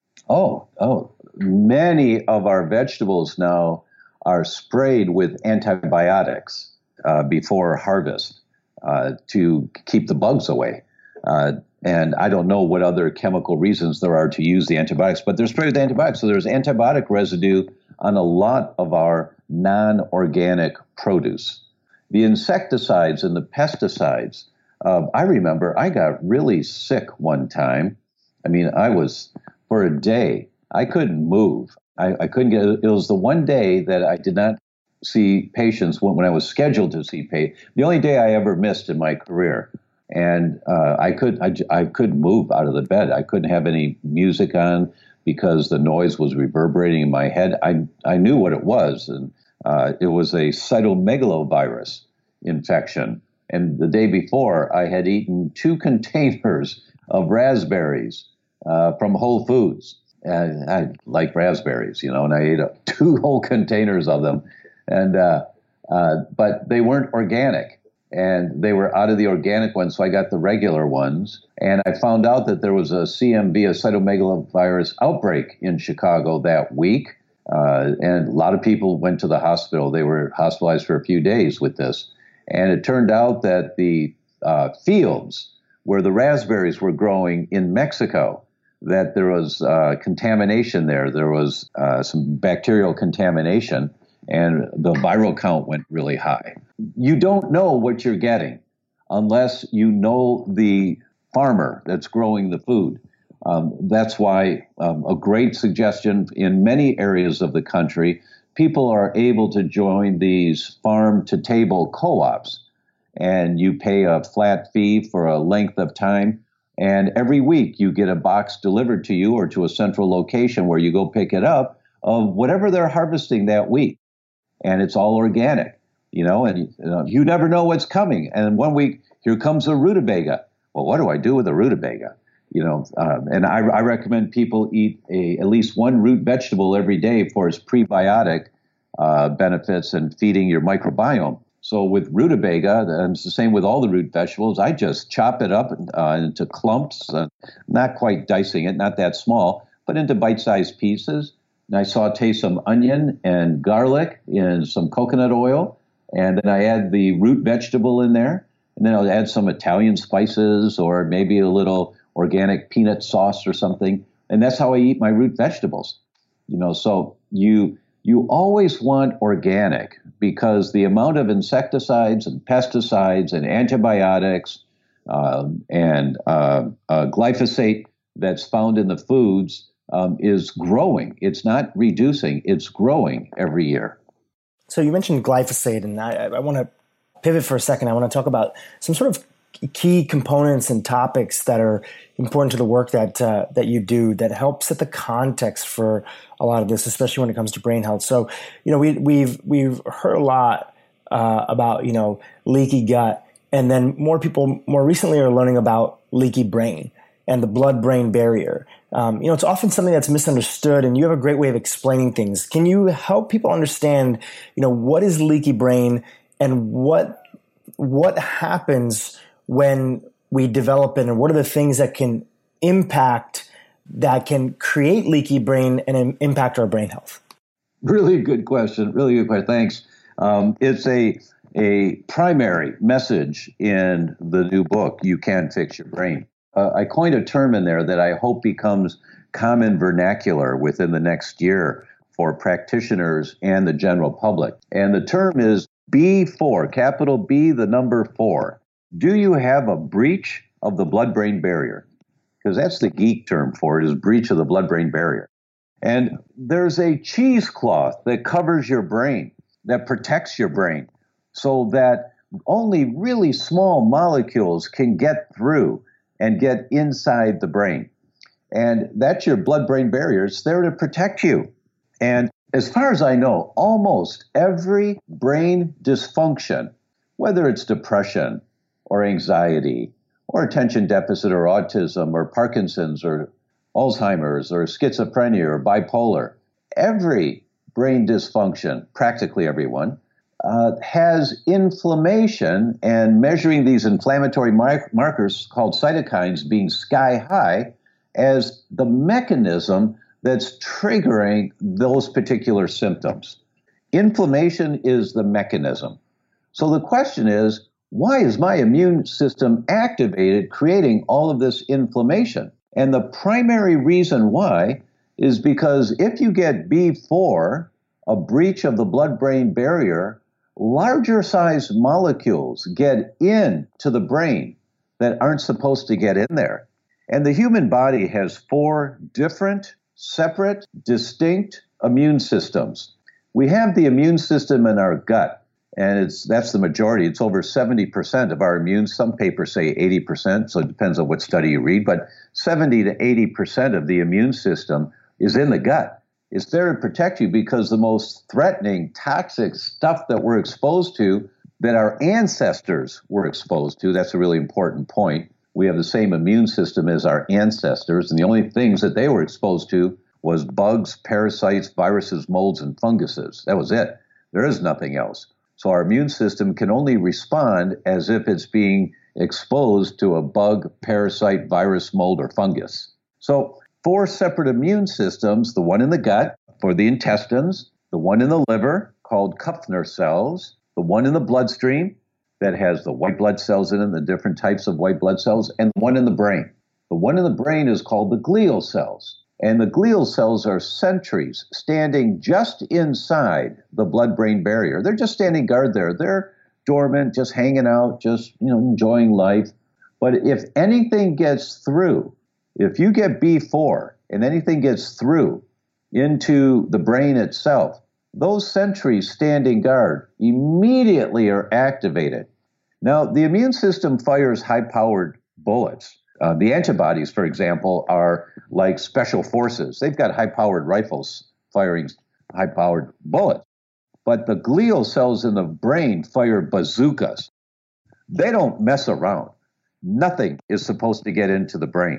Speaker 2: Oh, oh, many of our vegetables now are sprayed with antibiotics uh, before harvest uh, to keep the bugs away. Uh, and I don't know what other chemical reasons there are to use the antibiotics, but they're sprayed with antibiotics. So there's antibiotic residue on a lot of our non-organic produce. The insecticides and the pesticides, uh, I remember I got really sick one time. I mean, I was, for a day, I couldn't move. I, I couldn't get, it was the one day that I did not see patients when, when I was scheduled to see patients. The only day I ever missed in my career. And uh, I, could, I, I couldn't move out of the bed. I couldn't have any music on, because the noise was reverberating in my head. I I knew what it was, and uh, it was a cytomegalovirus infection. And the day before, I had eaten two containers of raspberries uh, from Whole Foods. And I like raspberries, you know, and I ate up two whole containers of them. And uh, uh, but they weren't organic. And they were out of the organic ones, so I got the regular ones. And I found out that there was a C M V, a cytomegalovirus outbreak in Chicago that week. Uh, and a lot of people went to the hospital. They were hospitalized for a few days with this. And it turned out that the uh, fields where the raspberries were growing in Mexico, that there was uh, contamination there. There was uh, some bacterial contamination, and the viral count went really high. You don't know what you're getting unless you know the farmer that's growing the food. Um, that's why um, a great suggestion in many areas of the country, people are able to join these farm-to-table co-ops, and you pay a flat fee for a length of time, and every week you get a box delivered to you or to a central location where you go pick it up of whatever they're harvesting that week. And it's all organic, you know, and uh, you never know what's coming. And one week, here comes a rutabaga. Well, what do I do with a rutabaga? You know, um, and I, I recommend people eat a, at least one root vegetable every day for its prebiotic uh, benefits and feeding your microbiome. So with rutabaga, and it's the same with all the root vegetables, I just chop it up uh, into clumps, uh, not quite dicing it, not that small, but into bite-sized pieces. And I saute some onion and garlic in some coconut oil, and then I add the root vegetable in there, and then I'll add some Italian spices or maybe a little organic peanut sauce or something, and that's how I eat my root vegetables. You know, so you you always want organic because the amount of insecticides and pesticides and antibiotics um, and uh, uh, glyphosate that's found in the foods um, is growing. It's not reducing; it's growing every year.
Speaker 1: So you mentioned glyphosate, and I, I want to pivot for a second. I want to talk about some sort of key components and topics that are important to the work that uh, that you do that help set the context for a lot of this, especially when it comes to brain health. So, you know, we, we've we've heard a lot uh, about you know leaky gut, and then more people more recently are learning about leaky brain and the blood-brain barrier. Um, you know, it's often something that's misunderstood, and you have a great way of explaining things. Can you help people understand, you know, what is leaky brain and what what happens when we develop it, and what are the things that can impact, that can create leaky brain and impact our brain health?
Speaker 2: Really good question. Really good question. Thanks. Um, it's a a primary message in the new book, You Can Fix Your Brain. Uh, I coined a term in there that I hope becomes common vernacular within the next year for practitioners and the general public. And the term is B four, capital B, the number four. Do you have a breach of the blood-brain barrier? Because that's the geek term for it, is breach of the blood-brain barrier. And there's a cheesecloth that covers your brain, that protects your brain, so that only really small molecules can get through and get inside the brain. And that's your blood-brain barrier. It's there to protect you. And as far as I know, almost every brain dysfunction, whether it's depression or anxiety or attention deficit or autism or Parkinson's or Alzheimer's or schizophrenia or bipolar, every brain dysfunction, practically everyone, uh, has inflammation, and measuring these inflammatory mar- markers called cytokines being sky high as the mechanism that's triggering those particular symptoms. Inflammation is the mechanism. So the question is, why is my immune system activated, creating all of this inflammation? And the primary reason why is because if you get B four, a breach of the blood-brain barrier, larger size molecules get into the brain that aren't supposed to get in there. And the human body has four different, separate, distinct immune systems. We have the immune system in our gut, and it's that's the majority. It's over seventy percent of our immune. Some papers say eighty percent, so it depends on what study you read, but seventy to eighty percent of the immune system is in the gut. It's there to protect you because the most threatening, toxic stuff that we're exposed to, that our ancestors were exposed to, that's a really important point. We have the same immune system as our ancestors, and the only things that they were exposed to was bugs, parasites, viruses, molds, and funguses. That was it. There is nothing else. So our immune system can only respond as if it's being exposed to a bug, parasite, virus, mold, or fungus. So four separate immune systems, the one in the gut for the intestines, the one in the liver called Kupfner cells, the one in the bloodstream that has the white blood cells in it, the different types of white blood cells, and one in the brain. The one in the brain is called the glial cells. And the glial cells are sentries standing just inside the blood-brain barrier. They're just standing guard there. They're dormant, just hanging out, just, you know, enjoying life. But if anything gets through, if you get B four and anything gets through into the brain itself, those sentries standing guard immediately are activated. Now, the immune system fires high-powered bullets. Uh, the antibodies, for example, are like special forces. They've got high-powered rifles firing high-powered bullets. But the glial cells in the brain fire bazookas. They don't mess around. Nothing is supposed to get into the brain.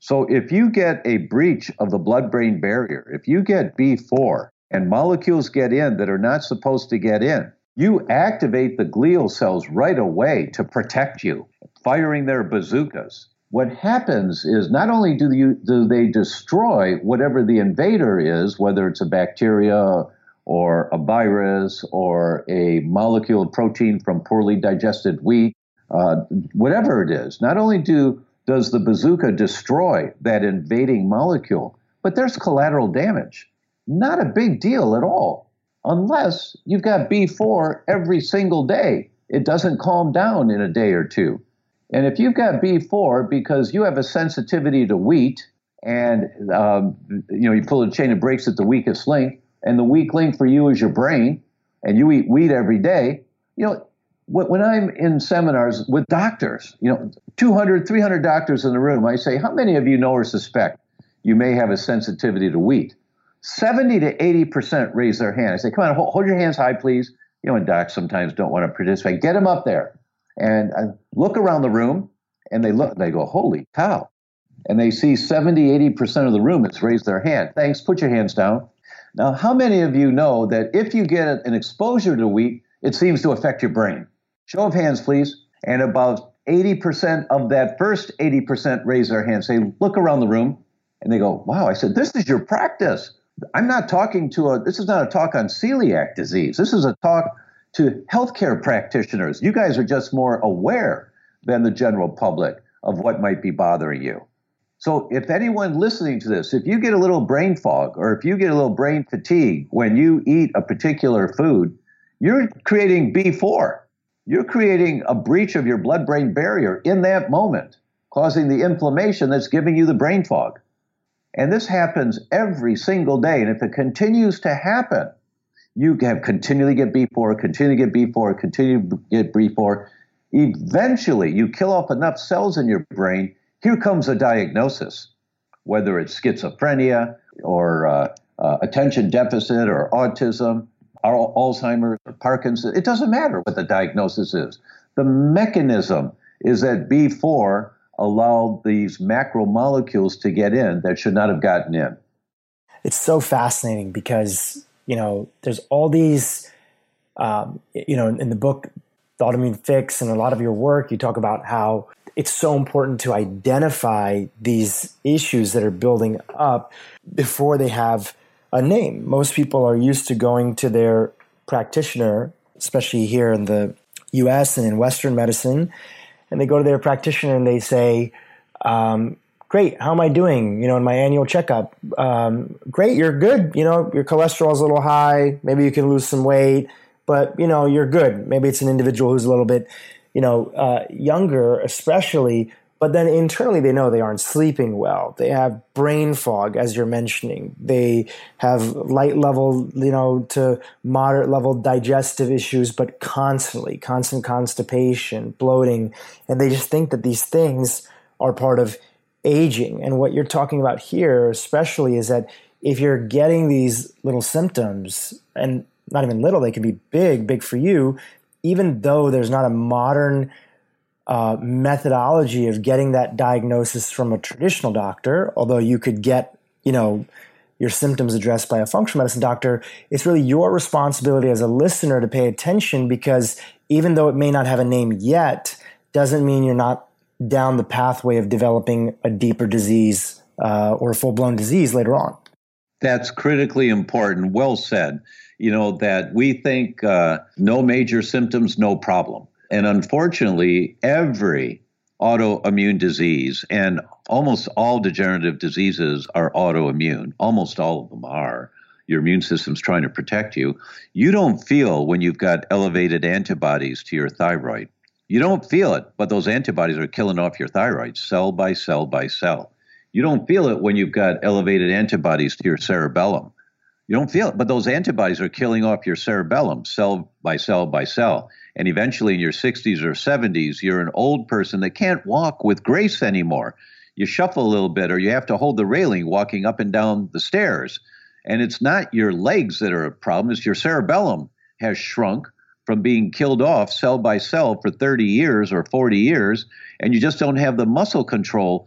Speaker 2: So if you get a breach of the blood-brain barrier, if you get B four and molecules get in that are not supposed to get in, you activate the glial cells right away to protect you, firing their bazookas. What happens is not only do, you, do they destroy whatever the invader is, whether it's a bacteria or a virus or a molecule of protein from poorly digested wheat, uh, whatever it is, not only do does the bazooka destroy that invading molecule, but there's collateral damage. Not a big deal at all, unless you've got B four every single day. It doesn't calm down in a day or two. And if you've got B four because you have a sensitivity to wheat, and um, you know you pull a chain of brakes at the weakest link, and the weak link for you is your brain, and you eat wheat every day, you know, when I'm in seminars with doctors, you know, two hundred, three hundred doctors in the room, I say, how many of you know or suspect you may have a sensitivity to wheat? seventy to eighty percent raise their hand. I say, come on, hold, hold your hands high, please. You know, and docs sometimes don't want to participate. Get them up there. And I look around the room, and they look, they go, holy cow. And they see seventy, eighty percent of the room has raised their hand. Thanks, put your hands down. Now, how many of you know that if you get an exposure to wheat, it seems to affect your brain? Show of hands, please. And about eighty percent of that first eighty percent raise their hand, say, look around the room. And they go, wow. I said, this is your practice. I'm not talking to a, this is not a talk on celiac disease. This is a talk to healthcare practitioners. You guys are just more aware than the general public of what might be bothering you. So if anyone listening to this, if you get a little brain fog or if you get a little brain fatigue when you eat a particular food, you're creating B four. You're creating a breach of your blood-brain barrier in that moment, causing the inflammation that's giving you the brain fog. And this happens every single day. And if it continues to happen, you have continually get B four, continue to get B four, continue to get B four. Eventually, you kill off enough cells in your brain, here comes a diagnosis, whether it's schizophrenia or uh, uh, attention deficit or autism, or Alzheimer's or Parkinson's. It doesn't matter what the diagnosis is. The mechanism is that B four allowed these macromolecules to get in that should not have gotten in.
Speaker 1: It's so fascinating because, you know, there's all these, um, you know, in the book, The Autoimmune Fix, and a lot of your work, you talk about how it's so important to identify these issues that are building up before they have a name. Most people are used to going to their practitioner, especially here in the U S and in Western medicine, and they go to their practitioner and they say, um, great, how am I doing? You know, in my annual checkup, um, great, you're good. You know, your cholesterol's a little high. Maybe you can lose some weight, but you know, you're good. Maybe it's an individual who's a little bit, you know, uh, younger, especially, but then internally they know they aren't sleeping well. They have brain fog, as you're mentioning. They have light level, you know, to moderate level digestive issues, but constantly, constant constipation, bloating. And they just think that these things are part of aging. And what you're talking about here, especially, is that if you're getting these little symptoms, and not even little, they can be big, big for you, even though there's not a modern uh, methodology of getting that diagnosis from a traditional doctor, although you could get, you know, your symptoms addressed by a functional medicine doctor, it's really your responsibility as a listener to pay attention, because even though it may not have a name yet, doesn't mean you're not down the pathway of developing a deeper disease uh, or a full-blown disease later on.
Speaker 2: That's critically important. Well said. You know, that we think uh, no major symptoms, no problem. And unfortunately, every autoimmune disease, and almost all degenerative diseases are autoimmune. Almost all of them are. Your immune system's trying to protect you. You don't feel when you've got elevated antibodies to your thyroid. You don't feel it, but those antibodies are killing off your thyroid cell by cell by cell. You don't feel it when you've got elevated antibodies to your cerebellum. You don't feel it, but those antibodies are killing off your cerebellum cell by cell by cell. And eventually in your sixties or seventies, you're an old person that can't walk with grace anymore. You shuffle a little bit, or you have to hold the railing walking up and down the stairs. And it's not your legs that are a problem, it's your cerebellum has shrunk from being killed off cell by cell for thirty years or forty years, and you just don't have the muscle control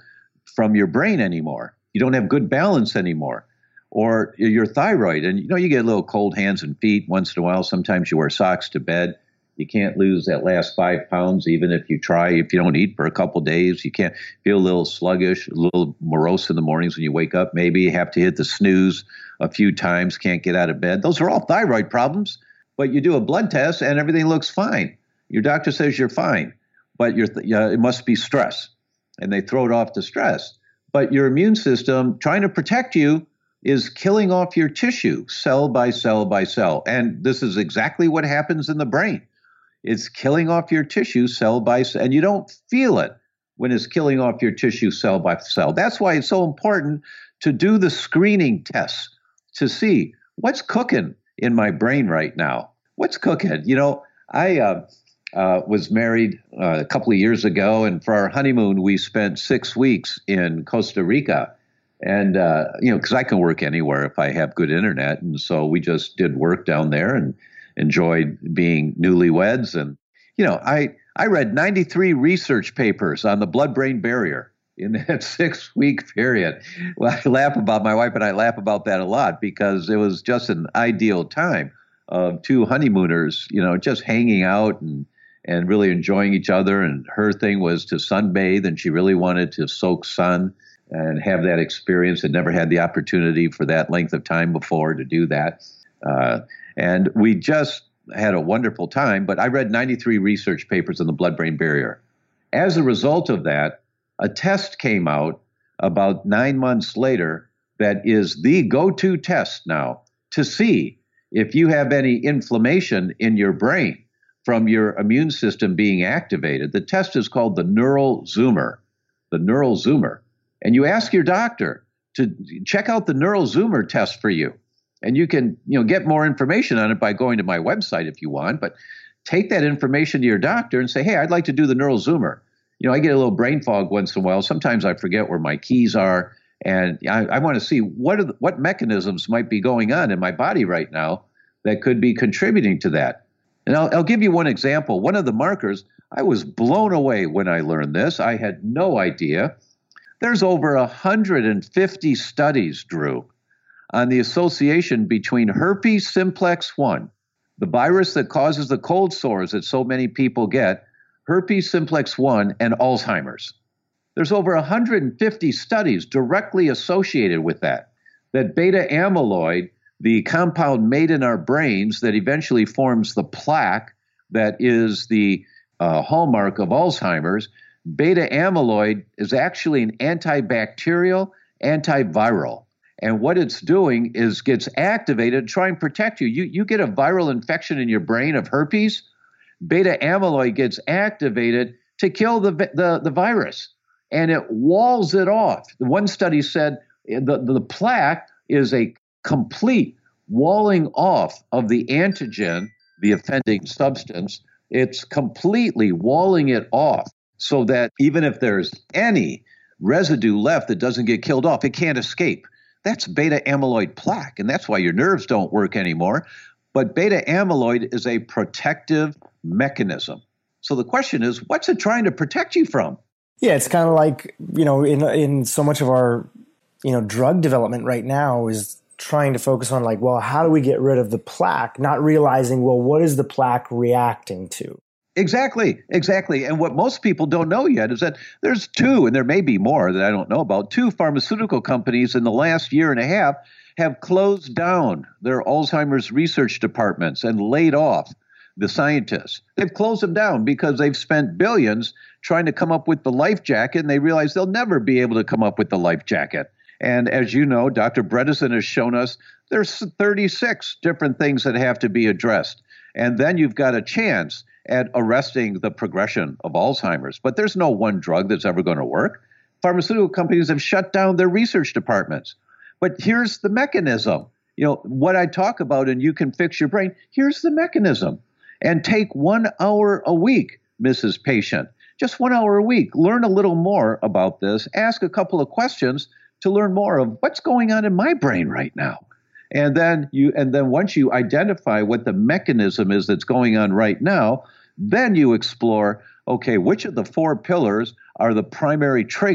Speaker 2: from your brain anymore. You don't have good balance anymore. Or your thyroid, and you know, you get a little cold hands and feet once in a while. Sometimes you wear socks to bed. You can't lose that last five pounds, even if you try. If you don't eat for a couple of days, you can't feel a little sluggish, a little morose in the mornings when you wake up. Maybe you have to hit the snooze a few times, can't get out of bed. Those are all thyroid problems, but you do a blood test and everything looks fine. Your doctor says you're fine, but you're th- uh, it must be stress, and they throw it off to stress. But your immune system, trying to protect you, is killing off your tissue cell by cell by cell. And this is exactly what happens in the brain. It's killing off your tissue cell by cell, and you don't feel it when it's killing off your tissue cell by cell. That's why it's so important to do the screening tests to see what's cooking in my brain right now. What's cooking? You know, I uh, uh, was married uh, a couple of years ago, and for our honeymoon, we spent six weeks in Costa Rica. And, uh, you know, because I can work anywhere if I have good internet. And so we just did work down there and enjoyed being newlyweds. And, you know, I, I read ninety-three research papers on the blood-brain barrier in that six-week period. Well, I laugh about, my wife and I laugh about that a lot because it was just an ideal time of two honeymooners, you know, just hanging out and, and really enjoying each other. And her thing was to sunbathe, and she really wanted to soak sun and have that experience. Had never had the opportunity for that length of time before to do that. Uh, and we just had a wonderful time, but I read ninety-three research papers on the blood-brain barrier. As a result of that, a test came out about nine months later that is the go-to test now to see if you have any inflammation in your brain from your immune system being activated. The test is called the Neural Zoomer, the Neural Zoomer. And you ask your doctor to check out the Neural Zoomer test for you. And you can, you know, get more information on it by going to my website if you want. But take that information to your doctor and say, hey, I'd like to do the Neural Zoomer. You know, I get a little brain fog once in a while. Sometimes I forget where my keys are. And I, I want to see what are the, what mechanisms might be going on in my body right now that could be contributing to that. And I'll, I'll give you one example. One of the markers, I was blown away when I learned this. I had no idea. There's over one hundred fifty studies, Drew, on the association between herpes simplex one, the virus that causes the cold sores that so many people get, herpes simplex one, and Alzheimer's. There's over one hundred fifty studies directly associated with that, that beta amyloid, the compound made in our brains that eventually forms the plaque that is the uh, hallmark of Alzheimer's, beta amyloid is actually an antibacterial, antiviral. And what it's doing is gets activated to try and protect you. You, you get a viral infection in your brain of herpes, beta amyloid gets activated to kill the, the, the virus, and it walls it off. One study said the, the plaque is a complete walling off of the antigen, the offending substance. It's completely walling it off, so that even if there's any residue left that doesn't get killed off, it can't escape. That's beta amyloid plaque, and that's why your nerves don't work anymore. But beta amyloid is a protective mechanism. So the question is, what's it trying to protect you from?
Speaker 1: Yeah, it's kind of like, you know, in in so much of our, you know, drug development right now is trying to focus on like, well, how do we get rid of the plaque, not realizing, well, what is the plaque reacting to?
Speaker 2: Exactly, exactly. And what most people don't know yet is that there's two, and there may be more that I don't know about, two pharmaceutical companies in the last year and a half have closed down their Alzheimer's research departments and laid off the scientists. They've closed them down because they've spent billions trying to come up with the life jacket, and they realize they'll never be able to come up with the life jacket. And as you know, Doctor Bredesen has shown us there's thirty-six different things that have to be addressed. And then you've got a chance at arresting the progression of Alzheimer's. But there's no one drug that's ever going to work. Pharmaceutical companies have shut down their research departments. But here's the mechanism. You know, what I talk about and You Can Fix Your Brain, here's the mechanism. And take one hour a week, Missus Patient. Just one hour a week. Learn a little more about this. Ask a couple of questions to learn more of what's going on in my brain right now. And then you, and then once you identify what the mechanism is that's going on right now, then you explore, okay, which of the four pillars are the primary trigger for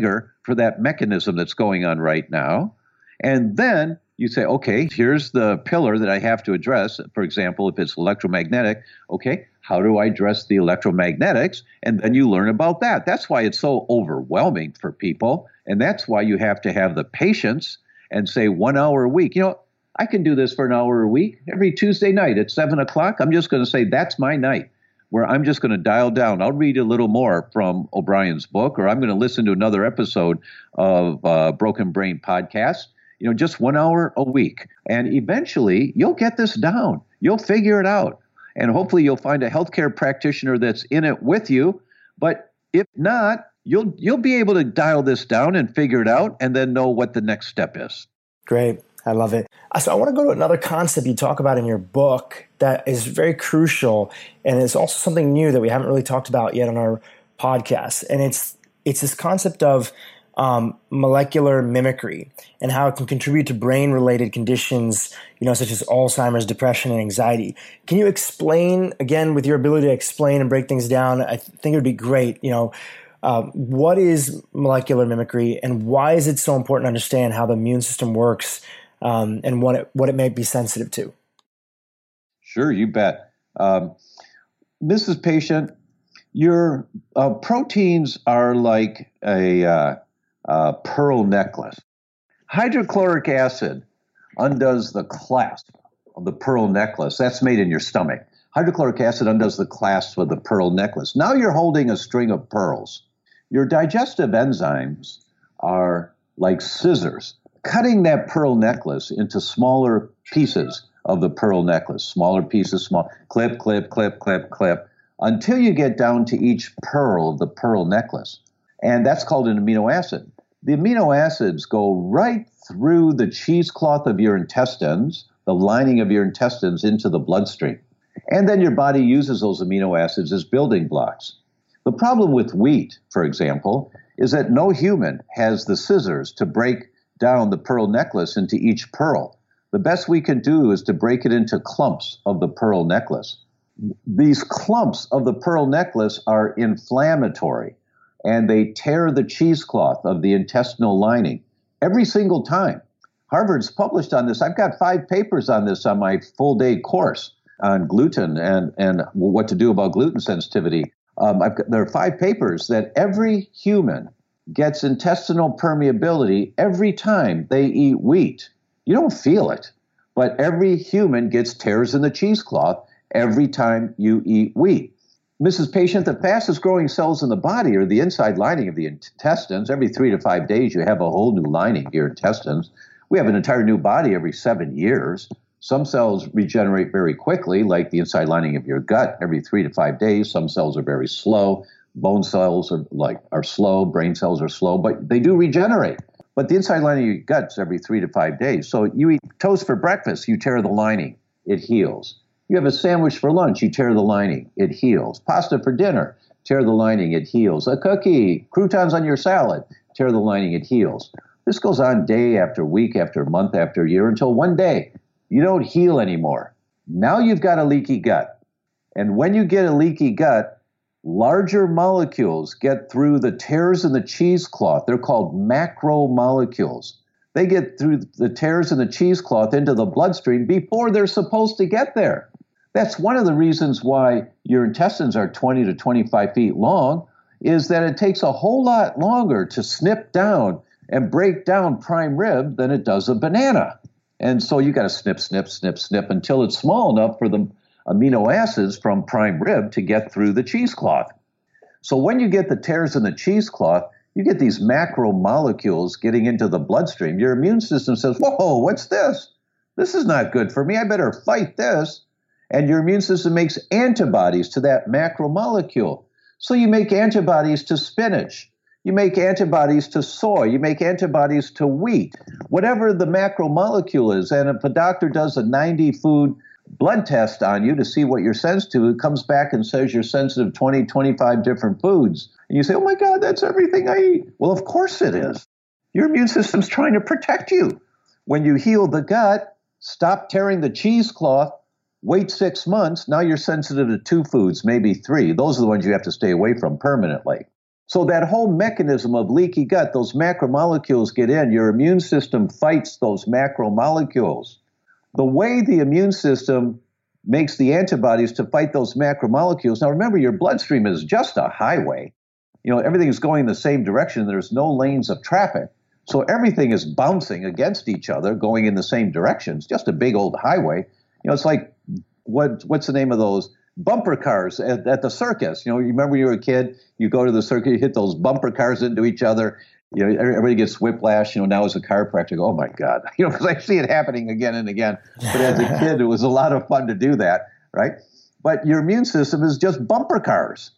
Speaker 2: for that mechanism that's going on right now. And then you say, okay, here's the pillar that I have to address. For example, if it's electromagnetic, okay, how do I address the electromagnetics? And then you learn about that. That's why it's so overwhelming for people. And that's why you have to have the patience and say one hour a week. You know, I can do this for an hour a week. Every Tuesday night at seven o'clock, I'm just going to say that's my night where I'm just going to dial down. I'll read a little more from O'Brien's book, or I'm going to listen to another episode of uh, Broken Brain Podcast. You know, just one hour a week. And eventually you'll get this down. You'll figure it out. And hopefully you'll find a healthcare practitioner that's in it with you. But if not, you'll you'll be able to dial this down and figure it out and then know what the next step is.
Speaker 1: Great. I love it. So I want to go to another concept you talk about in your book that is very crucial. And it's also something new that we haven't really talked about yet on our podcast. And it's it's this concept of Um, molecular mimicry and how it can contribute to brain-related conditions, you know, such as Alzheimer's, depression, and anxiety. Can you explain, again, with your ability to explain and break things down, I th- think it would be great, you know, uh, what is molecular mimicry and why is it so important to understand how the immune system works um, and what it, what it may be sensitive to?
Speaker 2: Sure, you bet. Um, Missus Patient, your uh, proteins are like a... Uh, Uh, pearl necklace. Hydrochloric acid undoes the clasp of the pearl necklace. That's made in your stomach. Hydrochloric acid undoes the clasp of the pearl necklace. Now you're holding a string of pearls. Your digestive enzymes are like scissors, cutting that pearl necklace into smaller pieces of the pearl necklace. Smaller pieces, small, clip, clip, clip, clip, clip, until you get down to each pearl of the pearl necklace. And that's called an amino acid. The amino acids go right through the cheesecloth of your intestines, the lining of your intestines, into the bloodstream. And then your body uses those amino acids as building blocks. The problem with wheat, for example, is that no human has the scissors to break down the pearl necklace into each pearl. The best we can do is to break it into clumps of the pearl necklace. These clumps of the pearl necklace are inflammatory, and they tear the cheesecloth of the intestinal lining every single time. Harvard's published on this. I've got five papers on this on my full-day course on gluten and, and what to do about gluten sensitivity. Um, I've got, there are five papers that every human gets intestinal permeability every time they eat wheat. You don't feel it, but every human gets tears in the cheesecloth every time you eat wheat. Missus Patient, the fastest growing cells in the body are the inside lining of the intestines. Every three to five days, you have a whole new lining of your intestines. We have an entire new body every seven years. Some cells regenerate very quickly, like the inside lining of your gut every three to five days. Some cells are very slow. Bone cells are like are slow. Brain cells are slow, but they do regenerate. But the inside lining of your gut's every three to five days. So you eat toast for breakfast, you tear the lining, it heals. You have a sandwich for lunch, you tear the lining, it heals. Pasta for dinner, tear the lining, it heals. A cookie, croutons on your salad, tear the lining, it heals. This goes on day after week after month after year until one day you don't heal anymore. Now you've got a leaky gut. And when you get a leaky gut, larger molecules get through the tears in the cheesecloth. They're called macromolecules. They get through the tears in the cheesecloth into the bloodstream before they're supposed to get there. That's one of the reasons why your intestines are twenty to twenty-five feet long, is that it takes a whole lot longer to snip down and break down prime rib than it does a banana. And so you got to snip, snip, snip, snip until it's small enough for the amino acids from prime rib to get through the cheesecloth. So when you get the tears in the cheesecloth, you get these macromolecules getting into the bloodstream. Your immune system says, whoa, what's this? This is not good for me. I better fight this. And your immune system makes antibodies to that macromolecule. So you make antibodies to spinach. You make antibodies to soy. You make antibodies to wheat. Whatever the macromolecule is, and if a doctor does a ninety food blood test on you to see what you're sensitive to, it comes back and says you're sensitive to twenty, twenty-five different foods. And you say, oh my God, that's everything I eat. Well, of course it is. Your immune system's trying to protect you. When you heal the gut, stop tearing the cheesecloth, wait six months, now you're sensitive to two foods, maybe three. Those are the ones you have to stay away from permanently. So that whole mechanism of leaky gut, those macromolecules get in, your immune system fights those macromolecules. The way the immune system makes the antibodies to fight those macromolecules. Now remember, your bloodstream is just a highway. You know, everything is going in the same direction. There's no lanes of traffic. So everything is bouncing against each other, going in the same directions. Just a big old highway. You know, it's like, what what's the name of those bumper cars at, at the circus? You know, you remember when you were a kid, you go to the circus, you hit those bumper cars into each other. You know, everybody gets whiplash. You know, now as a chiropractor, oh my God, you know, because I see it happening again and again. But as a kid, it was a lot of fun to do that, right? But your immune system is just bumper cars.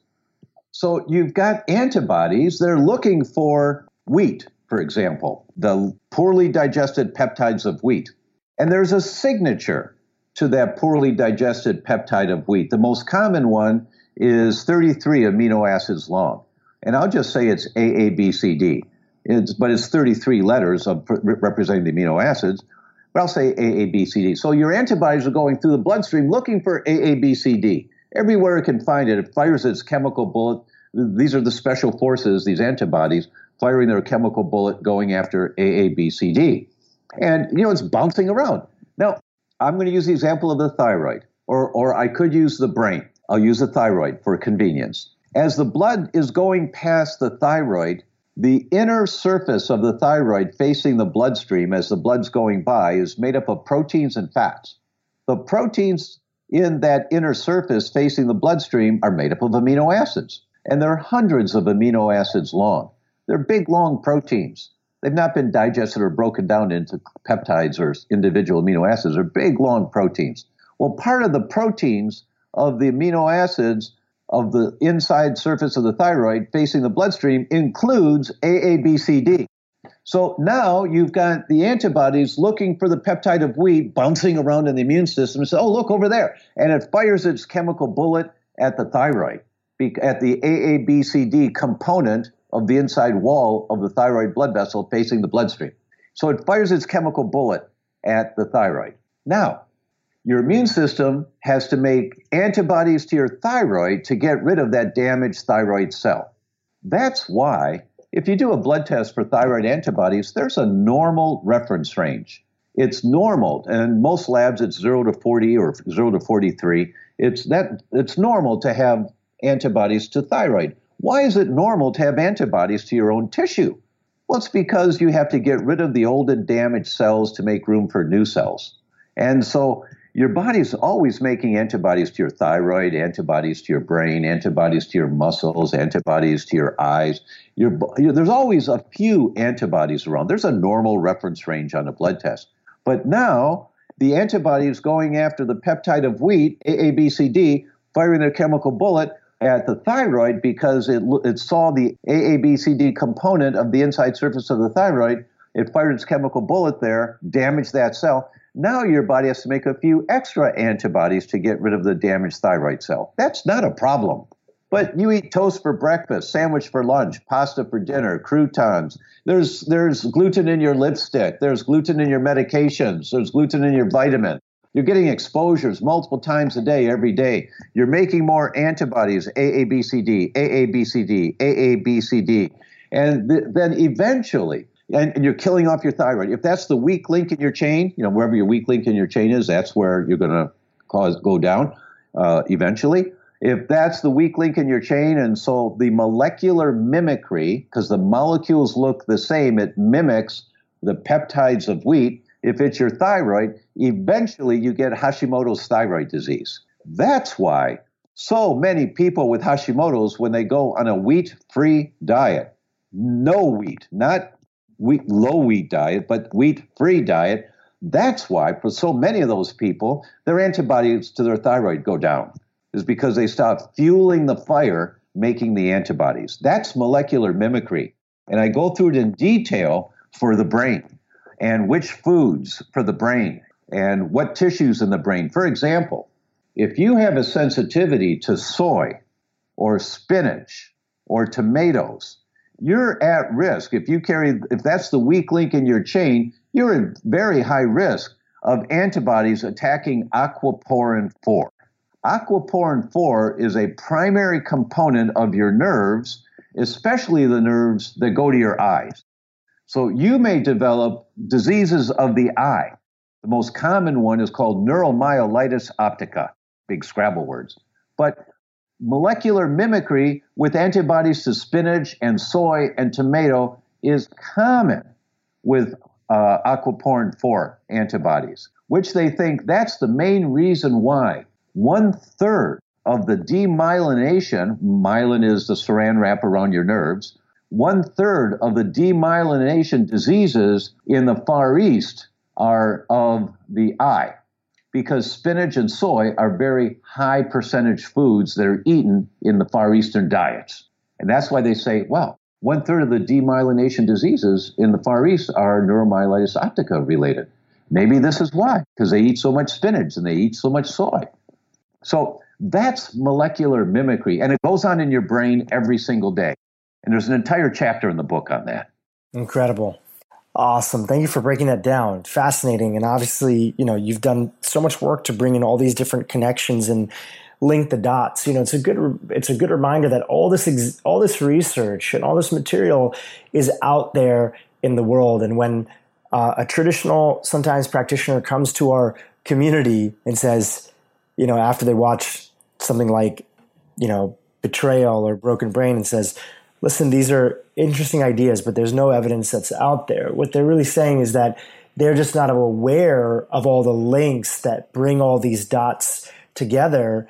Speaker 2: So you've got antibodies. They're looking for wheat, for example, the poorly digested peptides of wheat. And there's a signature to that poorly digested peptide of wheat. The most common one is thirty-three amino acids long. And I'll just say it's A A B C D. It's, but it's thirty-three letters of representing the amino acids. But I'll say A A B C D. So your antibodies are going through the bloodstream looking for A A B C D. Everywhere it can find it, it fires its chemical bullet. These are the special forces, these antibodies, firing their chemical bullet going after A A B C D. And, you know, it's bouncing around. Now, I'm going to use the example of the thyroid, or, or I could use the brain. I'll use the thyroid for convenience. As the blood is going past the thyroid, the inner surface of the thyroid facing the bloodstream as the blood's going by is made up of proteins and fats. The proteins in that inner surface facing the bloodstream are made up of amino acids, and there are hundreds of amino acids long. They're big, long proteins. They've not been digested or broken down into peptides or individual amino acids. They're big, long proteins. Well, part of the proteins of the amino acids of the inside surface of the thyroid facing the bloodstream includes A A B C D. So now you've got the antibodies looking for the peptide of wheat bouncing around in the immune system and say, oh, look over there. And it fires its chemical bullet at the thyroid, at the A A B C D component of the inside wall of the thyroid blood vessel facing the bloodstream. So it fires its chemical bullet at the thyroid. Now, your immune system has to make antibodies to your thyroid to get rid of that damaged thyroid cell. That's why, if you do a blood test for thyroid antibodies, there's a normal reference range. It's normal, and in most labs it's zero to forty or zero to forty-three. It's that it's normal to have antibodies to thyroid. Why is it normal to have antibodies to your own tissue? Well, it's because you have to get rid of the old and damaged cells to make room for new cells. And so your body's always making antibodies to your thyroid, antibodies to your brain, antibodies to your muscles, antibodies to your eyes. Your, there's always a few antibodies around. There's a normal reference range on a blood test. But now the antibodies going after the peptide of wheat, A A B C D, firing their chemical bullet at the thyroid because it, it saw the A A B C D component of the inside surface of the thyroid. It fired its chemical bullet there, damaged that cell. Now your body has to make a few extra antibodies to get rid of the damaged thyroid cell. That's not a problem. But you eat toast for breakfast, sandwich for lunch, pasta for dinner, croutons. There's, there's gluten in your lipstick. There's gluten in your medications. There's gluten in your vitamin. You're getting exposures multiple times a day, every day. You're making more antibodies, A A B C D, A A B C D, A A B C D. And th- then eventually, and, and you're killing off your thyroid. If that's the weak link in your chain, you know, wherever your weak link in your chain is, that's where you're going to cause go down uh, eventually. If that's the weak link in your chain, and so the molecular mimicry, because the molecules look the same, it mimics the peptides of wheat. If it's your thyroid, eventually you get Hashimoto's thyroid disease. That's why so many people with Hashimoto's, when they go on a wheat-free diet, no wheat, not wheat, low wheat diet, but wheat-free diet, that's why for so many of those people, their antibodies to their thyroid go down, is because they stop fueling the fire making the antibodies. That's molecular mimicry. And I go through it in detail for the brain, and which foods for the brain, and what tissues in the brain. For example, if you have a sensitivity to soy or spinach or tomatoes, you're at risk. If you carry, if that's the weak link in your chain, you're at very high risk of antibodies attacking aquaporin four. Aquaporin four is a primary component of your nerves especially the nerves that go to your eyes. So you may develop diseases of the eye. The most common one is called neuromyelitis optica, big Scrabble words. But molecular mimicry with antibodies to spinach and soy and tomato is common with uh, aquaporin four antibodies, which they think that's the main reason why one third of the demyelination, myelin is the saran wrap around your nerves, one third of the demyelination diseases in the Far East are of the eye, because spinach and soy are very high percentage foods that are eaten in the Far Eastern diets. And that's why they say, well, one third of the demyelination diseases in the Far East are neuromyelitis optica related. Maybe this is why, because they eat so much spinach and they eat so much soy. So that's molecular mimicry, and it goes on in your brain every single day. And there's an entire chapter in the book on that.
Speaker 1: Incredible. Awesome. Thank you for breaking that down. Fascinating. And obviously, you know, you've done so much work to bring in all these different connections and link the dots. You know, it's a good, it's a good reminder that all this, ex- all this research and all this material is out there in the world. And when uh, a traditional, sometimes practitioner comes to our community and says, you know, after they watch something like, you know, Betrayal or Broken Brain, and says, listen, these are interesting ideas, but there's no evidence that's out there. What they're really saying is that they're just not aware of all the links that bring all these dots together.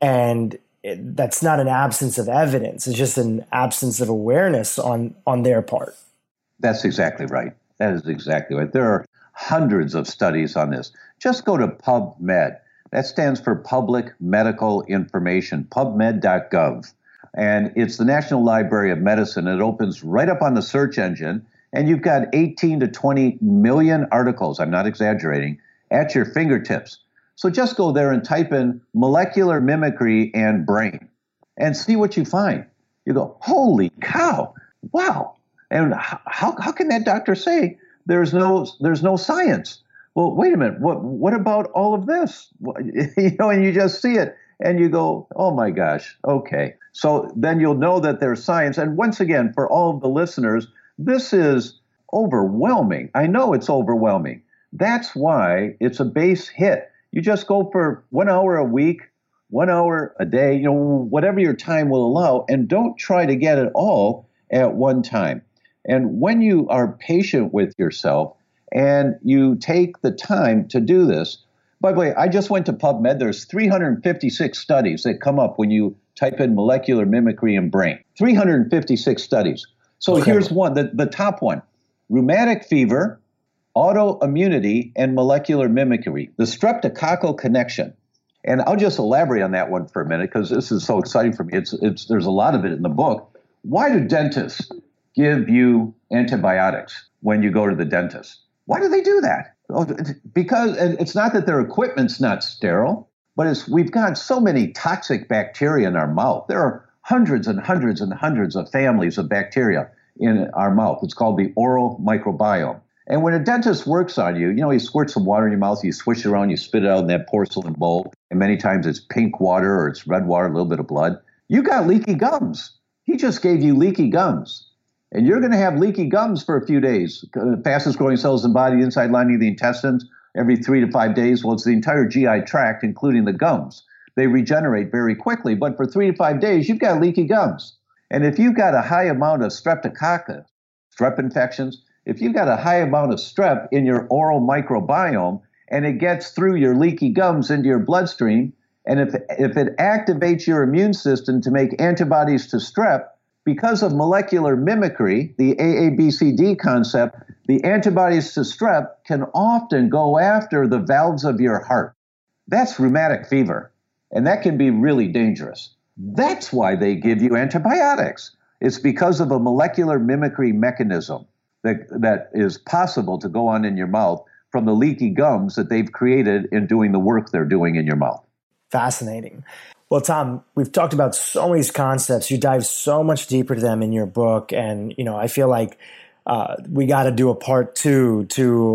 Speaker 1: And it, that's not an absence of evidence. It's just an absence of awareness on, on their part.
Speaker 2: That's exactly right. That is exactly right. There are hundreds of studies on this. Just go to PubMed. That stands for Public Medical Information, pub med dot gov. And it's the National Library of Medicine. It opens right up on the search engine, and you've got eighteen to twenty million articles, I'm not exaggerating, at your fingertips. So just go there and type in molecular mimicry and brain and see what you find. You go, holy cow, wow. And how, how can that doctor say there's no there's no science? Well, wait a minute, what what about all of this? You know, and you just see it. And you go, oh my gosh, okay. So then you'll know that there's science. And once again, for all of the listeners, this is overwhelming. I know it's overwhelming. That's why it's a base hit. You just go for one hour a week, one hour a day, you know, whatever your time will allow, and don't try to get it all at one time. And when you are patient with yourself and you take the time to do this, by the way, I just went to PubMed. There's three hundred fifty-six studies that come up when you type in molecular mimicry and brain. three hundred fifty-six studies. So okay. Here's one, the, the top one. Rheumatic fever, autoimmunity, and molecular mimicry. The streptococcal connection. And I'll just elaborate on that one for a minute because this is so exciting for me. It's, it's, there's a lot of it in the book. Why do dentists give you antibiotics when you go to the dentist? Why do they do that? Because it's not that their equipment's not sterile, but it's we've got so many toxic bacteria in our mouth. There are hundreds and hundreds and hundreds of families of bacteria in our mouth. It's called the oral microbiome. And when a dentist works on you, you know, he squirts some water in your mouth, you swish it around, you spit it out in that porcelain bowl, and many times it's pink water or it's red water, a little bit of blood. You got leaky gums. He just gave you leaky gums. And you're going to have leaky gums for a few days. The fastest growing cells in the body, inside lining of the intestines, every three to five days. Well, it's the entire G I tract, including the gums. They regenerate very quickly. But for three to five days, you've got leaky gums. And if you've got a high amount of streptococcus, strep infections, if you've got a high amount of strep in your oral microbiome and it gets through your leaky gums into your bloodstream, and if, if it activates your immune system to make antibodies to strep, because of molecular mimicry, the A A B C D concept, the antibodies to strep can often go after the valves of your heart. That's rheumatic fever, and that can be really dangerous. That's why they give you antibiotics. It's because of a molecular mimicry mechanism that, that is possible to go on in your mouth from the leaky gums that they've created in doing the work they're doing in your mouth.
Speaker 1: Fascinating. Well, Tom, we've talked about so many concepts. You dive so much deeper to them in your book. And, you know, I feel like uh, we got to do a part two to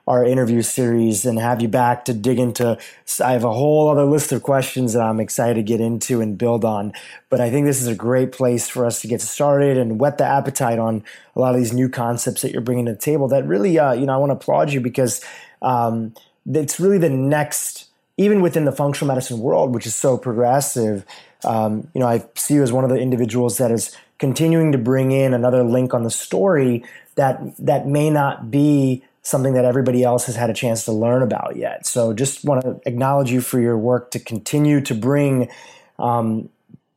Speaker 1: our interview series and have you back to dig into. I have a whole other list of questions that I'm excited to get into and build on. But I think this is a great place for us to get started and whet the appetite on a lot of these new concepts that you're bringing to the table that really, uh, you know, I want to applaud you because um, it's really the next, even within the functional medicine world, which is so progressive. Um, you know, I see you as one of the individuals that is continuing to bring in another link on the story that that may not be something that everybody else has had a chance to learn about yet. So just want to acknowledge you for your work to continue to bring um,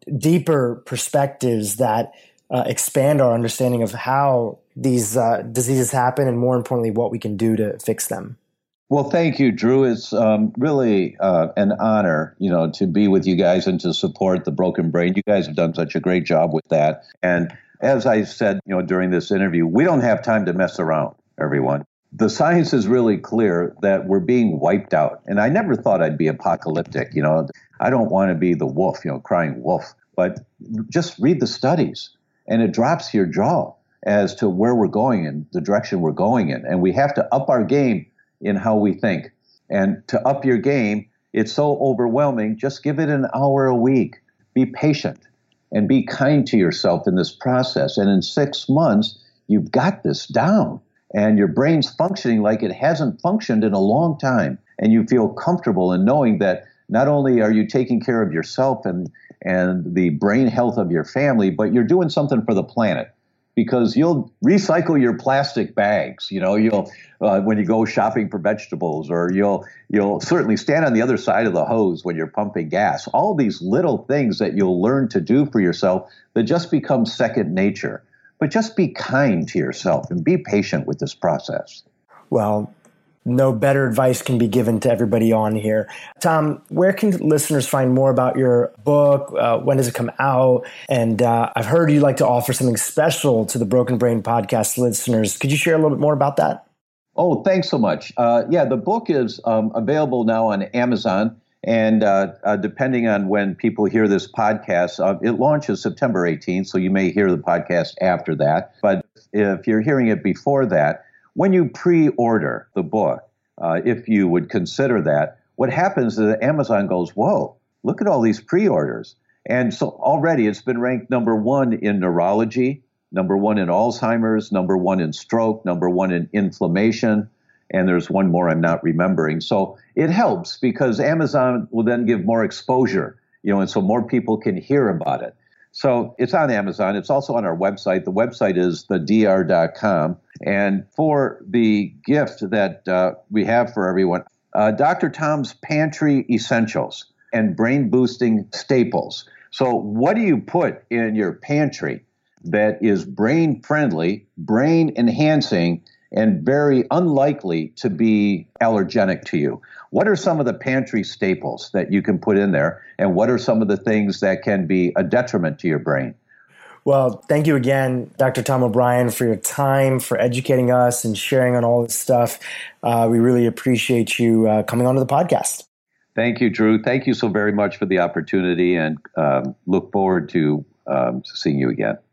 Speaker 1: deeper perspectives that uh, expand our understanding of how these uh, diseases happen and, more importantly, what we can do to fix them.
Speaker 2: Well, thank you, Drew. It's um, really uh, an honor, you know, to be with you guys and to support the Broken Brain. You guys have done such a great job with that. And as I said, you know, during this interview, we don't have time to mess around, everyone. The science is really clear that we're being wiped out. And I never thought I'd be apocalyptic. You know, I don't want to be the wolf, you know, crying wolf. But just read the studies, and it drops your jaw as to where we're going and the direction we're going in. And we have to up our game in how we think. And to up your game, it's so overwhelming. Just give it an hour a week. Be patient and be kind to yourself in this process. And in six months, you've got this down. And your brain's functioning like it hasn't functioned in a long time. And you feel comfortable in knowing that not only are you taking care of yourself and, and the brain health of your family, but you're doing something for the planet. Because you'll recycle your plastic bags, you know, you'll uh, when you go shopping for vegetables, or you'll you'll certainly stand on the other side of the hose when you're pumping gas. All these little things that you'll learn to do for yourself that just become second nature. But just be kind to yourself and be patient with this process.
Speaker 1: Well, no better advice can be given to everybody on here. Tom, where can listeners find more about your book? Uh, when does it come out? And uh, I've heard you like to offer something special to the Broken Brain podcast listeners. Could you share a little bit more about that?
Speaker 2: Oh, thanks so much. Uh, yeah, the book is um, available now on Amazon. And uh, uh, depending on when people hear this podcast, uh, it launches September eighteenth, so you may hear the podcast after that. But if you're hearing it before that, when you pre-order the book, uh, if you would consider that, what happens is that Amazon goes, whoa, look at all these pre-orders. And so already it's been ranked number one in neurology, number one in Alzheimer's, number one in stroke, number one in inflammation, and there's one more I'm not remembering. So it helps because Amazon will then give more exposure, you know, and so more people can hear about it. So it's on Amazon. It's also on our website. The website is the d r dot com. And for the gift that uh, we have for everyone, uh, Doctor Tom's Pantry Essentials and Brain Boosting Staples. So what do you put in your pantry that is brain friendly, brain enhancing, and very unlikely to be allergenic to you? What are some of the pantry staples that you can put in there? And what are some of the things that can be a detriment to your brain?
Speaker 1: Well, thank you again, Doctor Tom O'Brien, for your time, for educating us and sharing on all this stuff. Uh, we really appreciate you uh, coming onto the podcast.
Speaker 2: Thank you, Drew. Thank you so very much for the opportunity, and um, look forward to um, seeing you again.